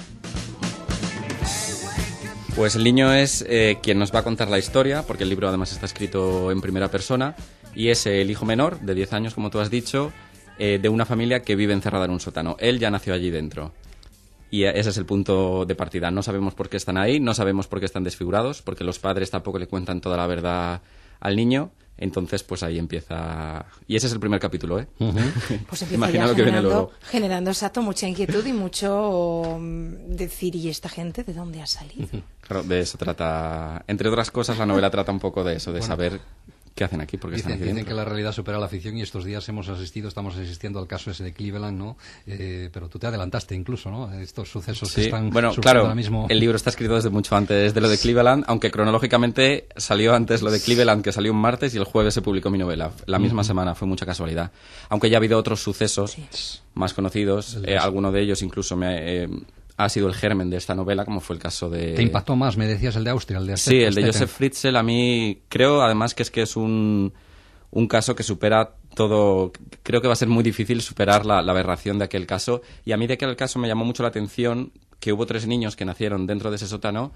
M: Pues el niño es eh, quien nos va a contar la historia, porque el libro además está escrito en primera persona, y es el hijo menor, de diez años, como tú has dicho, eh, de una familia que vive encerrada en un sótano. Él ya nació allí dentro. Y ese es el punto de partida. No sabemos por qué están ahí, no sabemos por qué están desfigurados, porque los padres tampoco le cuentan toda la verdad al niño. Entonces, pues ahí empieza... Y ese es el primer capítulo, ¿eh? Uh-huh.
K: Pues empieza ya
M: lo que viene luego.
K: Generando, exacto, mucha inquietud y mucho decir, ¿y esta gente de dónde ha salido?
M: Uh-huh. Claro, de eso trata... Entre otras cosas, la novela trata un poco de eso, de bueno. saber ¿qué hacen aquí? Porque
C: Dicen,
M: están aquí
C: dicen
M: dentro.
C: que la realidad supera la ficción y estos días hemos asistido, estamos asistiendo al caso ese de Cleveland, ¿no? Eh, pero tú te adelantaste incluso, ¿no? Estos sucesos
M: Sí,
C: que están
M: bueno,
C: surgiendo
M: claro,
C: ahora mismo.
M: el libro está escrito desde mucho antes de lo de Cleveland, aunque cronológicamente salió antes lo de Cleveland, que salió un martes, y el jueves se publicó mi novela. La misma
C: Ujú.
M: semana, fue mucha casualidad. Aunque ya ha habido otros sucesos más conocidos, eh, alguno de ellos incluso me... Eh, ha sido el germen de esta novela, como fue el caso de...
C: ¿Te impactó más? Me decías el de Austria, el de
M: Sí, el de
C: Steffen.
M: Josef Fritzl, a mí creo además que es que es un, un caso que supera todo. Creo que va a ser muy difícil superar la, la aberración de aquel caso. Y a mí de aquel caso me llamó mucho la atención que hubo tres niños que nacieron dentro de ese sótano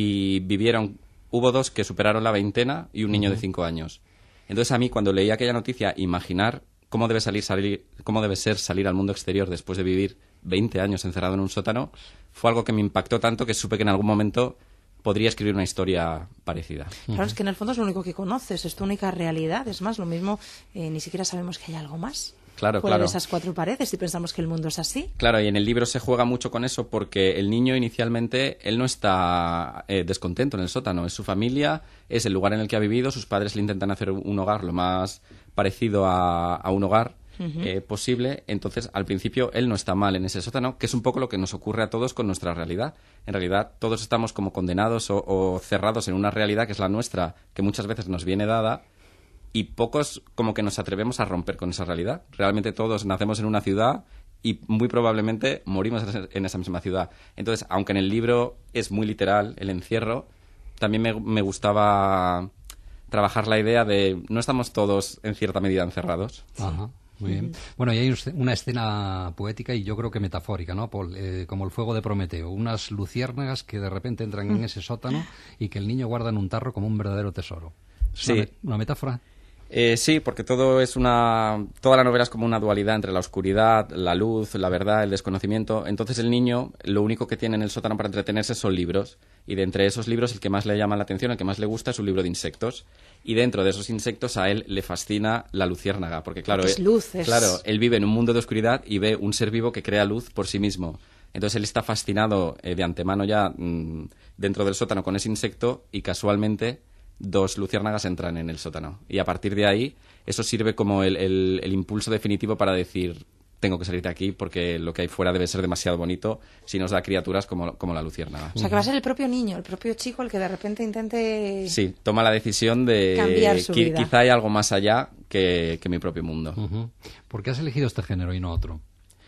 M: y vivieron. Hubo dos que superaron la veintena y un niño de cinco años. Entonces a mí cuando leí aquella noticia, imaginar cómo debe salir, salir, cómo debe ser salir al mundo exterior después de vivir veinte años encerrado en un sótano, fue algo que me impactó tanto que supe que en algún momento podría escribir una historia parecida.
K: Claro, es que en el fondo es lo único que conoces, es tu única realidad. Es más, lo mismo, eh, ni siquiera sabemos que hay algo más.
M: Claro,
K: fuera
M: claro.
K: de esas cuatro paredes y pensamos que el mundo es así.
M: Claro, y en el libro se juega mucho con eso porque el niño inicialmente, él no está eh, descontento en el sótano, es su familia, es el lugar en el que ha vivido, sus padres le intentan hacer un hogar lo más parecido a, a un hogar
N: Ujú.
M: eh, posible, entonces al principio él no está mal en ese sótano, que es un poco lo que nos ocurre a todos con nuestra realidad. En realidad todos estamos como condenados o, o cerrados en una realidad que es la nuestra, que muchas veces nos viene dada, y pocos como que nos atrevemos a romper con esa realidad. Realmente todos nacemos en una ciudad y muy probablemente morimos en esa misma ciudad. Entonces, aunque en el libro es muy literal el encierro, también me, me gustaba trabajar la idea de no estamos todos en cierta medida encerrados.
C: Ajá. Muy bien. Bueno, y hay una escena poética y yo creo que metafórica, ¿no, Paul? Eh, como el fuego de Prometeo. Unas luciérnagas que de repente entran en ese sótano y que el niño guarda en un tarro como un verdadero tesoro. ¿Es
M: Sí.
C: una, met- una metáfora?
M: Eh, sí, porque todo es una... Toda la novela es como una dualidad entre la oscuridad, la luz, la verdad, el desconocimiento. Entonces el niño, lo único que tiene en el sótano para entretenerse son libros. Y de entre esos libros, el que más le llama la atención, el que más le gusta, es un libro de insectos. Y dentro de esos insectos a él le fascina la luciérnaga. Porque claro,
K: Porque es
M: él,
K: luz, es-
M: claro, él vive en un mundo de oscuridad y ve un ser vivo que crea luz por sí mismo. Entonces él está fascinado eh, de antemano ya mm, dentro del sótano con ese insecto y casualmente dos luciérnagas entran en el sótano. Y a partir de ahí, eso sirve como el, el- el impulso definitivo para decir, tengo que salir de aquí porque lo que hay fuera debe ser demasiado bonito si nos da criaturas como, como la luciérnaga.
K: O sea, que va a ser el propio niño, el propio chico el que de repente intente...
M: Sí, toma la decisión de...
K: Cambiar su
M: qui-
K: vida.
M: Quizá hay algo más allá que, que mi propio mundo.
C: Ujú. ¿Por qué has elegido este género y no otro?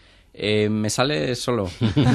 M: Eh, me sale solo.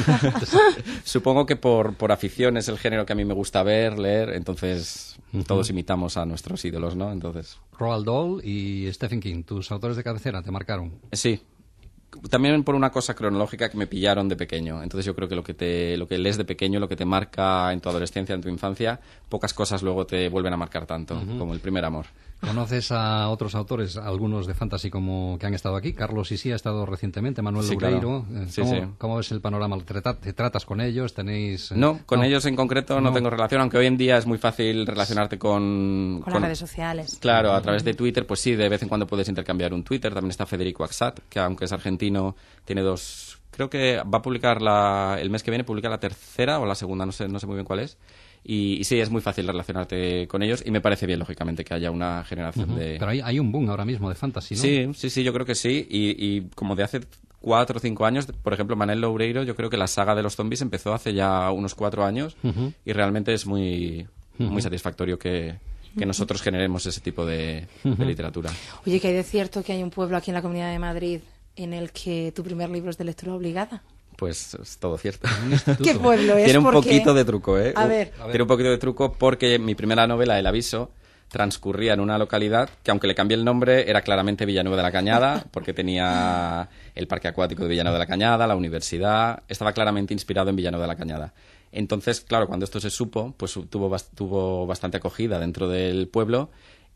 M: Supongo que por, por afición es el género que a mí me gusta ver, leer, entonces todos imitamos a nuestros ídolos, ¿no? Entonces,
C: Roald Dahl y Stephen King, tus autores de cabecera, te marcaron.
M: sí. También por una cosa cronológica que me pillaron de pequeño. Entonces yo creo que lo que te, lo que lees de pequeño, lo que te marca en tu adolescencia, en tu infancia, pocas cosas luego te vuelven a marcar tanto,
C: Ujú.
M: como el primer amor.
C: ¿Conoces a otros autores, algunos de fantasy como que han estado aquí? Carlos Isí ha estado recientemente, Manuel
M: Sí,
C: Loureiro.
M: claro.
C: Eh,
M: Sí,
C: ¿Cómo,
M: sí.
C: cómo ves el panorama? ¿Te, tra- te tratas con ellos? ¿Tenéis...? eh?
M: No, con
C: No.
M: ellos en concreto no,
C: No.
M: tengo relación, aunque hoy en día es muy fácil relacionarte con...
K: Con las redes sociales.
M: Claro, a través de Twitter, pues sí, de vez en cuando puedes intercambiar un Twitter. También está Federico Axat, que aunque es argentino, tiene dos... Creo que va a publicar la, el mes que viene, publica la tercera o la segunda, no sé, no sé muy bien cuál es. Y, y sí, es muy fácil relacionarte con ellos y me parece bien, lógicamente, que haya una generación
C: Ujú.
M: de...
C: Pero hay, hay un boom ahora mismo de fantasy, ¿no?
M: Sí, sí, sí, yo creo que sí. Y, y como de hace cuatro o cinco años, por ejemplo, Manuel Loureiro, yo creo que la saga de los zombies empezó hace ya unos cuatro años
C: Ujú.
M: y realmente es muy, muy
C: Ujú.
M: satisfactorio que, que nosotros generemos ese tipo de,
C: Ujú.
M: de literatura.
K: Oye, que hay de cierto que hay un pueblo aquí en la Comunidad de Madrid en el que tu primer libro es de lectura obligada.
M: Pues es todo cierto.
K: ¿Qué pueblo es?
M: Tiene un
K: ¿Por qué?
M: poquito de truco, ¿eh?
K: A
M: Uh,
K: ver.
M: Tiene un poquito de truco porque mi primera novela, El Aviso, transcurría en una localidad que, aunque le cambié el nombre, era claramente Villanueva de la Cañada, porque tenía el parque acuático de Villanueva de la Cañada, la universidad, estaba claramente inspirado en Villanueva de la Cañada. Entonces, claro, cuando esto se supo, pues tuvo, bas- tuvo bastante acogida dentro del pueblo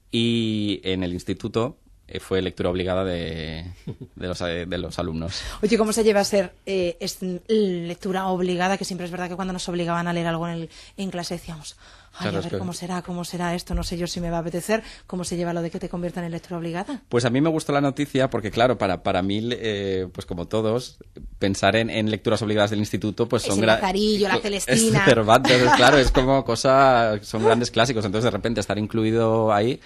M: y en el instituto eh, fue lectura obligada de, de, los, eh, de los alumnos.
K: Oye, ¿cómo se lleva a ser eh, es- lectura obligada? Que siempre es verdad que cuando nos obligaban a leer algo en, el- en clase decíamos, ay,
M: Claro,
K: a
M: es
K: ver
M: que-
K: cómo será, cómo será esto, no sé yo si me va a apetecer. ¿Cómo se lleva lo de que te conviertan en lectura obligada?
M: Pues a mí me gustó la noticia porque, claro, para, para mí, eh, pues como todos, pensar en, en lecturas obligadas del instituto, pues
K: Es
M: son
K: el
M: gra-
K: Lazarillo, la
M: es
K: Celestina.
M: Cervantes, claro, es como cosa, son grandes clásicos, entonces de repente estar incluido ahí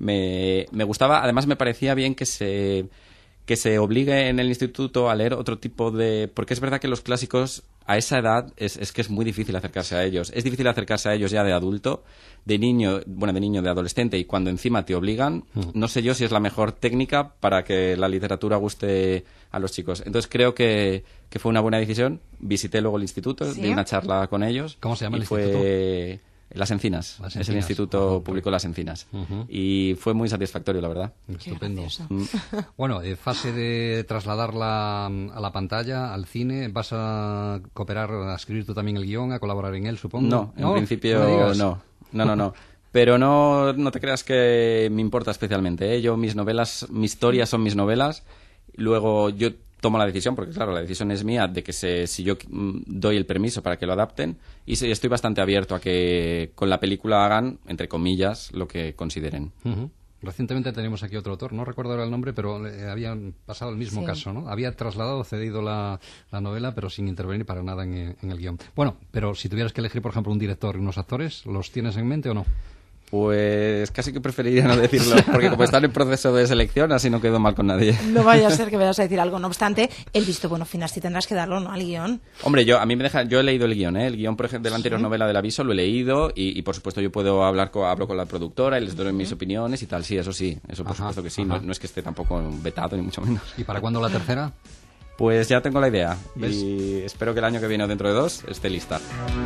M: me, me gustaba. Además, me parecía bien que se, que se obligue en el instituto a leer otro tipo de... Porque es verdad que los clásicos, a esa edad, es, es que es muy difícil acercarse a ellos. Es difícil acercarse a ellos ya de adulto, de niño, bueno, de niño, de adolescente, y cuando encima te obligan, mm. no sé yo si es la mejor técnica para que la literatura guste a los chicos. Entonces creo que, que fue una buena decisión. Visité luego el instituto, ¿sí? Di una charla con ellos.
C: ¿Cómo se llama
M: y
C: el
M: fue...
C: instituto?
M: Las Encinas.
C: Las
M: Es el
C: Encinas.
M: instituto
C: Uh-huh.
M: público Las Encinas.
C: Uh-huh.
M: Y fue muy satisfactorio, la verdad.
C: Estupendo.
M: Mm.
C: Bueno, eh, fase de trasladarla a la pantalla, al cine. ¿Vas a cooperar, a escribir tú también el guión, a colaborar en él, supongo?
M: No, en
C: ¿No?
M: principio
C: No,
M: no. No, no, no. Pero no, no te creas que me importa especialmente, ¿eh? Yo, mis novelas, mi historia son mis novelas. Luego yo tomo la decisión, porque claro, la decisión es mía, de que se, si yo mm, doy el permiso para que lo adapten, y sí, estoy bastante abierto a que con la película hagan, entre comillas, lo que consideren.
C: Uh-huh. Recientemente tenemos aquí otro autor, no recuerdo ahora el nombre, pero eh, había pasado el mismo
K: Sí.
C: caso, ¿no? Había trasladado, cedido la, la novela, pero sin intervenir para nada en, en el guión. Bueno, pero si tuvieras que elegir, por ejemplo, un director y unos actores, ¿los tienes en mente o no?
M: Pues casi que preferiría no decirlo, porque como están en proceso de selección, así no quedo mal con nadie.
K: No vaya a ser que vayas a decir algo. No obstante, el visto bueno final sí tendrás que darlo, ¿no? Al guión.
M: Hombre, yo a mí me deja, yo he leído el guión, ¿eh? El guión, por ejemplo, de la anterior novela del Aviso lo he leído y, y por supuesto yo puedo hablar con, hablo con la productora y les doy mis opiniones y tal. Sí, eso sí, eso por
C: Ajá,
M: supuesto que sí.
C: ajá.
M: No, no es que esté tampoco vetado ni mucho menos.
C: ¿Y para cuándo la tercera?
M: Pues ya tengo la idea.
C: ¿Ves?
M: Y espero que el año que viene o dentro de dos esté lista.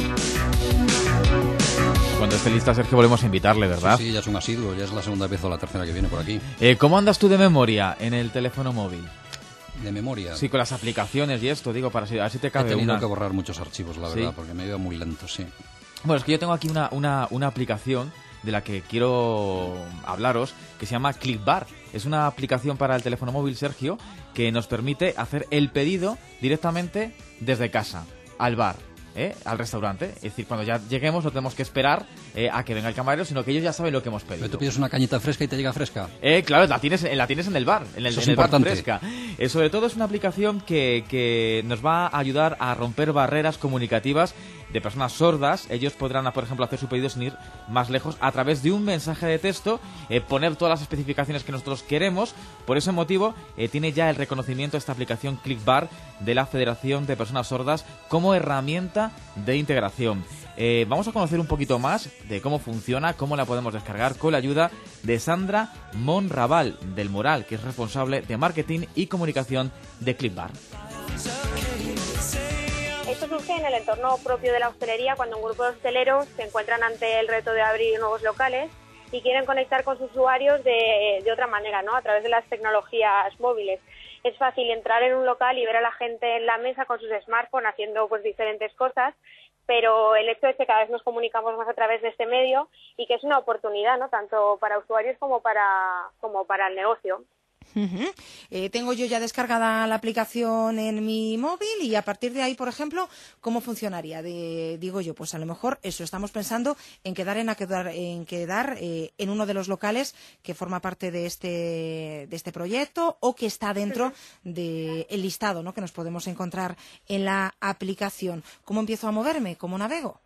B: Cuando esté lista, Sergio, volvemos a invitarle, ¿verdad?
C: Sí, sí, ya es un asiduo, ya es la segunda vez o la tercera que viene por aquí.
B: Eh, ¿Cómo andas tú de memoria en el teléfono móvil?
C: De memoria.
B: Sí, con las aplicaciones y esto, digo, para si, a ver si te
C: He
B: cabe
C: tenido
B: una.
C: que borrar muchos archivos, la verdad,
B: ¿Sí?
C: porque me iba muy lento, sí.
B: Bueno, es que yo tengo aquí una, una, una aplicación de la que quiero hablaros, que se llama ClickBar. Es una aplicación para el teléfono móvil, Sergio, que nos permite hacer el pedido directamente desde casa, al bar. ¿Eh? Al restaurante, es decir, cuando ya lleguemos no tenemos que esperar eh, a que venga el camarero, sino que ellos ya saben lo que hemos pedido.
C: Pero tú pides una cañita fresca y te llega fresca.
B: Eh, claro, la tienes, la tienes en el bar, en el,
C: Eso es
B: en el bar
C: importante.
B: fresca. Eh, sobre todo es una aplicación que, que nos va a ayudar a romper barreras comunicativas de personas sordas. Ellos podrán, por ejemplo, hacer su pedido sin ir más lejos a través de un mensaje de texto, eh, poner todas las especificaciones que nosotros queremos. Por ese motivo, eh, tiene ya el reconocimiento esta aplicación ClickBar de la Federación de Personas Sordas como herramienta de integración. Eh, vamos a conocer un poquito más de cómo funciona, cómo la podemos descargar con la ayuda de Sandra Monraval del Moral, que es responsable de marketing y comunicación de ClickBar.
N: Esto surge en el entorno propio de la hostelería, cuando un grupo de hosteleros se encuentran ante el reto de abrir nuevos locales y quieren conectar con sus usuarios de, de otra manera, ¿no? A través de las tecnologías móviles. Es fácil entrar en un local y ver a la gente en la mesa con sus smartphones haciendo pues diferentes cosas, pero el hecho es que cada vez nos comunicamos más a través de este medio y que es una oportunidad, ¿no? Tanto para usuarios como para, como para el negocio.
K: Uh-huh. Eh, tengo yo ya descargada la aplicación en mi móvil y a partir de ahí, por ejemplo, ¿cómo funcionaría? De, digo yo, pues a lo mejor eso, estamos pensando en quedar en, a quedar, en, quedar, eh, en uno de los locales que forma parte de este, de este proyecto o que está dentro del listado, ¿no? Que nos podemos encontrar en la aplicación. ¿Cómo empiezo a moverme? ¿Cómo navego?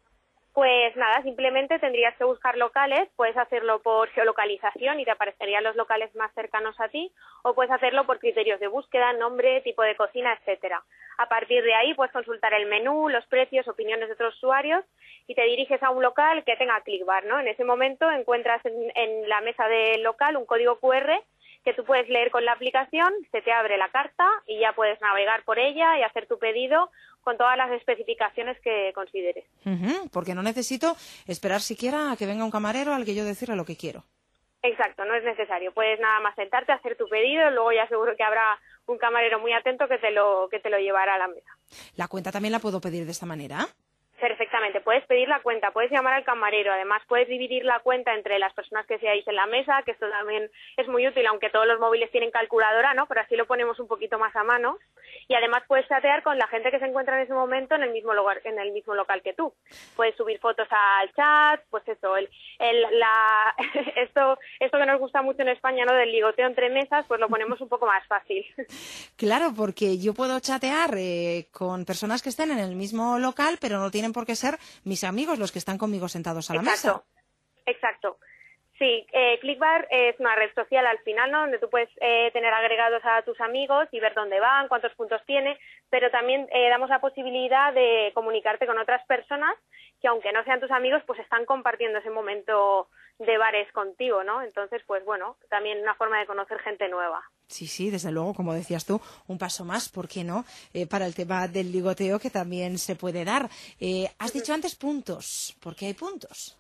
N: Pues nada, simplemente tendrías que buscar locales, puedes hacerlo por geolocalización y te aparecerían los locales más cercanos a ti, o puedes hacerlo por criterios de búsqueda, nombre, tipo de cocina, etcétera. A partir de ahí puedes consultar el menú, los precios, opiniones de otros usuarios y te diriges a un local que tenga ClickBar, ¿no? En ese momento encuentras en, en la mesa del local un código cu erre que tú puedes leer con la aplicación, se te abre la carta y ya puedes navegar por ella y hacer tu pedido con todas las especificaciones que consideres.
K: Uh-huh, porque no necesito esperar siquiera a que venga un camarero al que yo decirle lo que quiero.
N: Exacto, no es necesario. Puedes nada más sentarte, hacer tu pedido, luego ya seguro que habrá un camarero muy atento que te lo, que te lo llevará a la mesa.
K: ¿La cuenta también la puedo pedir de esta manera?
N: Perfectamente, puedes pedir la cuenta, puedes llamar al camarero, además puedes dividir la cuenta entre las personas que seáis en la mesa, que esto también es muy útil, aunque todos los móviles tienen calculadora, ¿no? Pero así lo ponemos un poquito más a mano. Y además puedes chatear con la gente que se encuentra en ese momento en el mismo lugar, en el mismo local que tú. Puedes subir fotos al chat, pues eso, el, el, la, esto, esto que nos gusta mucho en España, ¿no? Del ligoteo entre mesas, pues lo ponemos un poco más fácil.
K: Claro, porque yo puedo chatear eh, con personas que estén en el mismo local, pero no tienen por qué ser mis amigos los que están conmigo sentados a la
N: Exacto.
K: mesa.
N: Exacto. Sí, eh, Clickbar es una red social al final, ¿no? Donde tú puedes eh, tener agregados a tus amigos y ver dónde van, cuántos puntos tiene, pero también eh, damos la posibilidad de comunicarte con otras personas que, aunque no sean tus amigos, pues están compartiendo ese momento de bares contigo, ¿no? Entonces, pues bueno, también una forma de conocer gente nueva.
K: Sí, sí, desde luego, como decías tú, un paso más, ¿por qué no? Eh, para el tema del ligoteo que también se puede dar. Eh, has dicho antes puntos, ¿por qué hay puntos?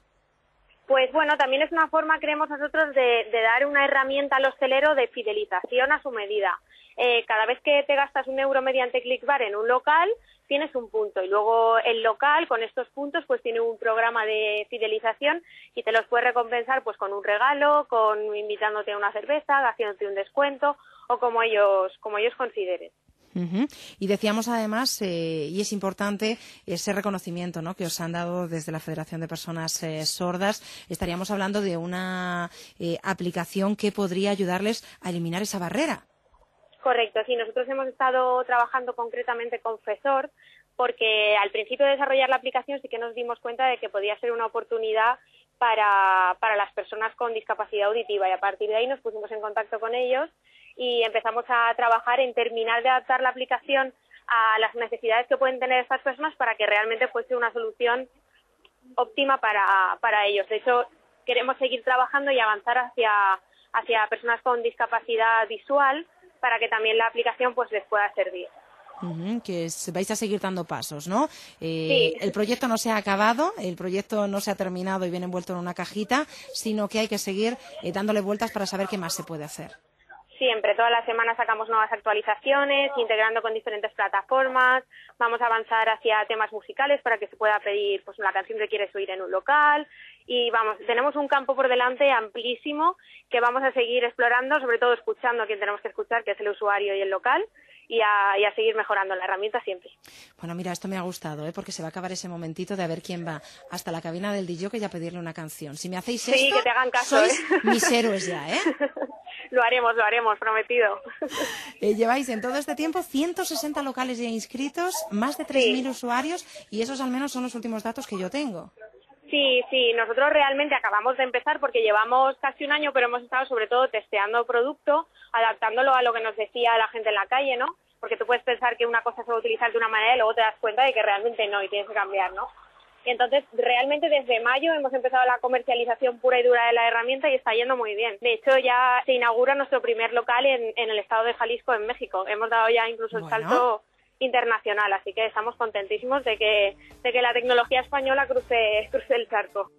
N: Pues bueno, también es una forma, creemos nosotros, de, de dar una herramienta al hostelero de fidelización a su medida. Eh, cada vez que te gastas un euro mediante Clickbar en un local, tienes un punto. Y luego el local, con estos puntos, pues tiene un programa de fidelización y te los puede recompensar pues con un regalo, con invitándote a una cerveza, haciéndote un descuento o como ellos, como ellos consideren.
K: Uh-huh. Y decíamos además, eh, y es importante, ese reconocimiento, ¿no?, que os han dado desde la Federación de Personas eh, Sordas. Estaríamos hablando de una eh, aplicación que podría ayudarles a eliminar esa barrera.
N: Correcto, sí, nosotros hemos estado trabajando concretamente con FESOR porque al principio de desarrollar la aplicación sí que nos dimos cuenta de que podía ser una oportunidad para, para las personas con discapacidad auditiva y a partir de ahí nos pusimos en contacto con ellos y empezamos a trabajar en terminar de adaptar la aplicación a las necesidades que pueden tener estas personas para que realmente fuese una solución óptima para, para ellos. De hecho, queremos seguir trabajando y avanzar hacia, hacia personas con discapacidad visual para que también la aplicación pues les pueda servir.
K: Uh-huh, que es, vais a seguir dando pasos, ¿no? Eh, sí. El proyecto no se ha acabado, el proyecto no se ha terminado y viene envuelto en una cajita, sino que hay que seguir eh, dándole vueltas para saber qué más se puede hacer.
N: Siempre, todas las semanas sacamos nuevas actualizaciones, integrando con diferentes plataformas, vamos a avanzar hacia temas musicales para que se pueda pedir pues la canción que quieres oír en un local y vamos, tenemos un campo por delante amplísimo que vamos a seguir explorando, sobre todo escuchando a quien tenemos que escuchar, que es el usuario y el local, y a, y a seguir mejorando la herramienta siempre.
K: Bueno, mira, esto me ha gustado, ¿eh? Porque se va a acabar ese momentito de a ver quién va hasta la cabina del D J y a pedirle una canción. Si me hacéis
N: sí,
K: esto,
N: que te hagan caso,
K: sois
N: ¿eh?
K: mis héroes ya, ¿eh?
N: Lo haremos, lo haremos, prometido.
K: Eh, lleváis en todo este tiempo ciento sesenta locales ya inscritos, más de tres mil sí. usuarios, y esos al menos son los últimos datos que yo tengo.
N: Sí, sí, nosotros realmente acabamos de empezar porque llevamos casi un año, pero hemos estado sobre todo testeando producto, adaptándolo a lo que nos decía la gente en la calle, ¿no? Porque tú puedes pensar que una cosa se va a utilizar de una manera y luego te das cuenta de que realmente no y tienes que cambiar, ¿no? Y entonces, realmente desde mayo hemos empezado la comercialización pura y dura de la herramienta y está yendo muy bien. De hecho, ya se inaugura nuestro primer local en, en el estado de Jalisco, en México. Hemos dado ya incluso el bueno. salto internacional, así que estamos contentísimos de que, de que la tecnología española cruce, cruce el charco.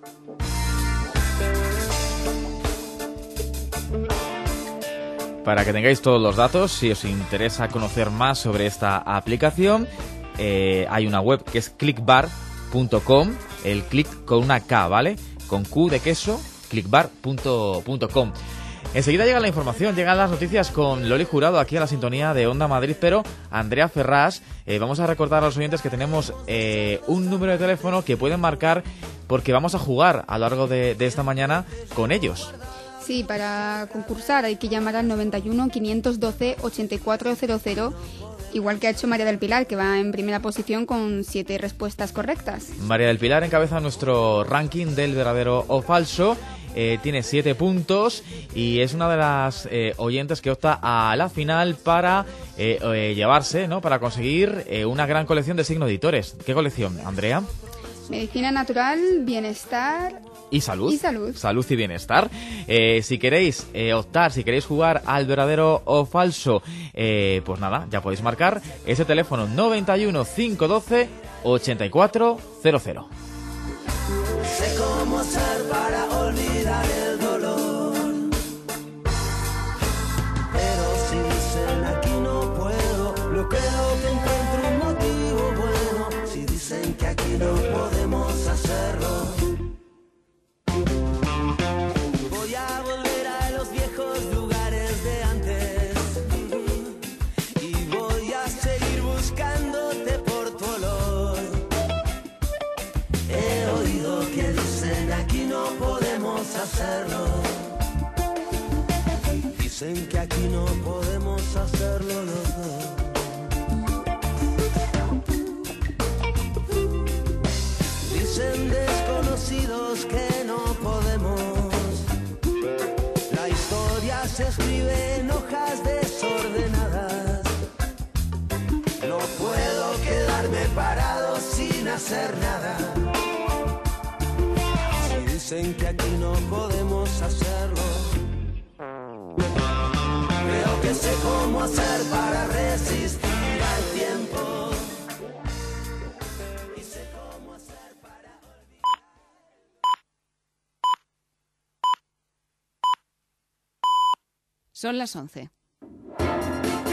B: Para que tengáis todos los datos, si os interesa conocer más sobre esta aplicación, eh, hay una web que es clickbar punto com, el click con una K, ¿vale? Con Q de queso, clickbar punto com. Enseguida llega la información, llegan las noticias con Loli Jurado aquí a la sintonía de Onda Madrid, pero Andrea Ferrás, eh, vamos a recordar a los oyentes que tenemos eh, un número de teléfono que pueden marcar porque vamos a jugar a lo largo de, de esta mañana con ellos.
E: Sí, para concursar hay que llamar al noventa y uno, quinientos doce, ochenta y cuatro cero cero, igual que ha hecho María del Pilar, que va en primera posición con siete respuestas correctas.
B: María del Pilar encabeza nuestro ranking del verdadero o falso, eh, tiene siete puntos y es una de las eh, oyentes que opta a la final para eh, eh, llevarse, ¿no? Para conseguir eh, una gran colección de signo editores. ¿Qué colección, Andrea?
E: Medicina natural, bienestar...
B: Y salud.
E: Y salud.
B: Salud y bienestar. Eh, si queréis eh, optar, si queréis jugar al verdadero o falso, eh, pues nada, ya podéis marcar ese teléfono noventa y uno, quinientos doce, ochenta y cuatro cero cero.
F: Sé cómo hacer para olvidar el dolor, pero si dicen aquí no puedo, no creo que encuentre un motivo bueno. Si dicen que aquí no podemos hacerlo, voy a volver a los viejos lugares de antes y voy a seguir buscándote por tu olor. He oído que dicen aquí no podemos hacerlo, dicen que aquí no podemos hacerlo los dos. Dicen desconocidos que no podemos hacer nada. Si dicen que aquí no podemos hacerlo, creo que sé cómo hacer para resistir al tiempo. Y sé cómo hacer para olvidar.
O: Son las once.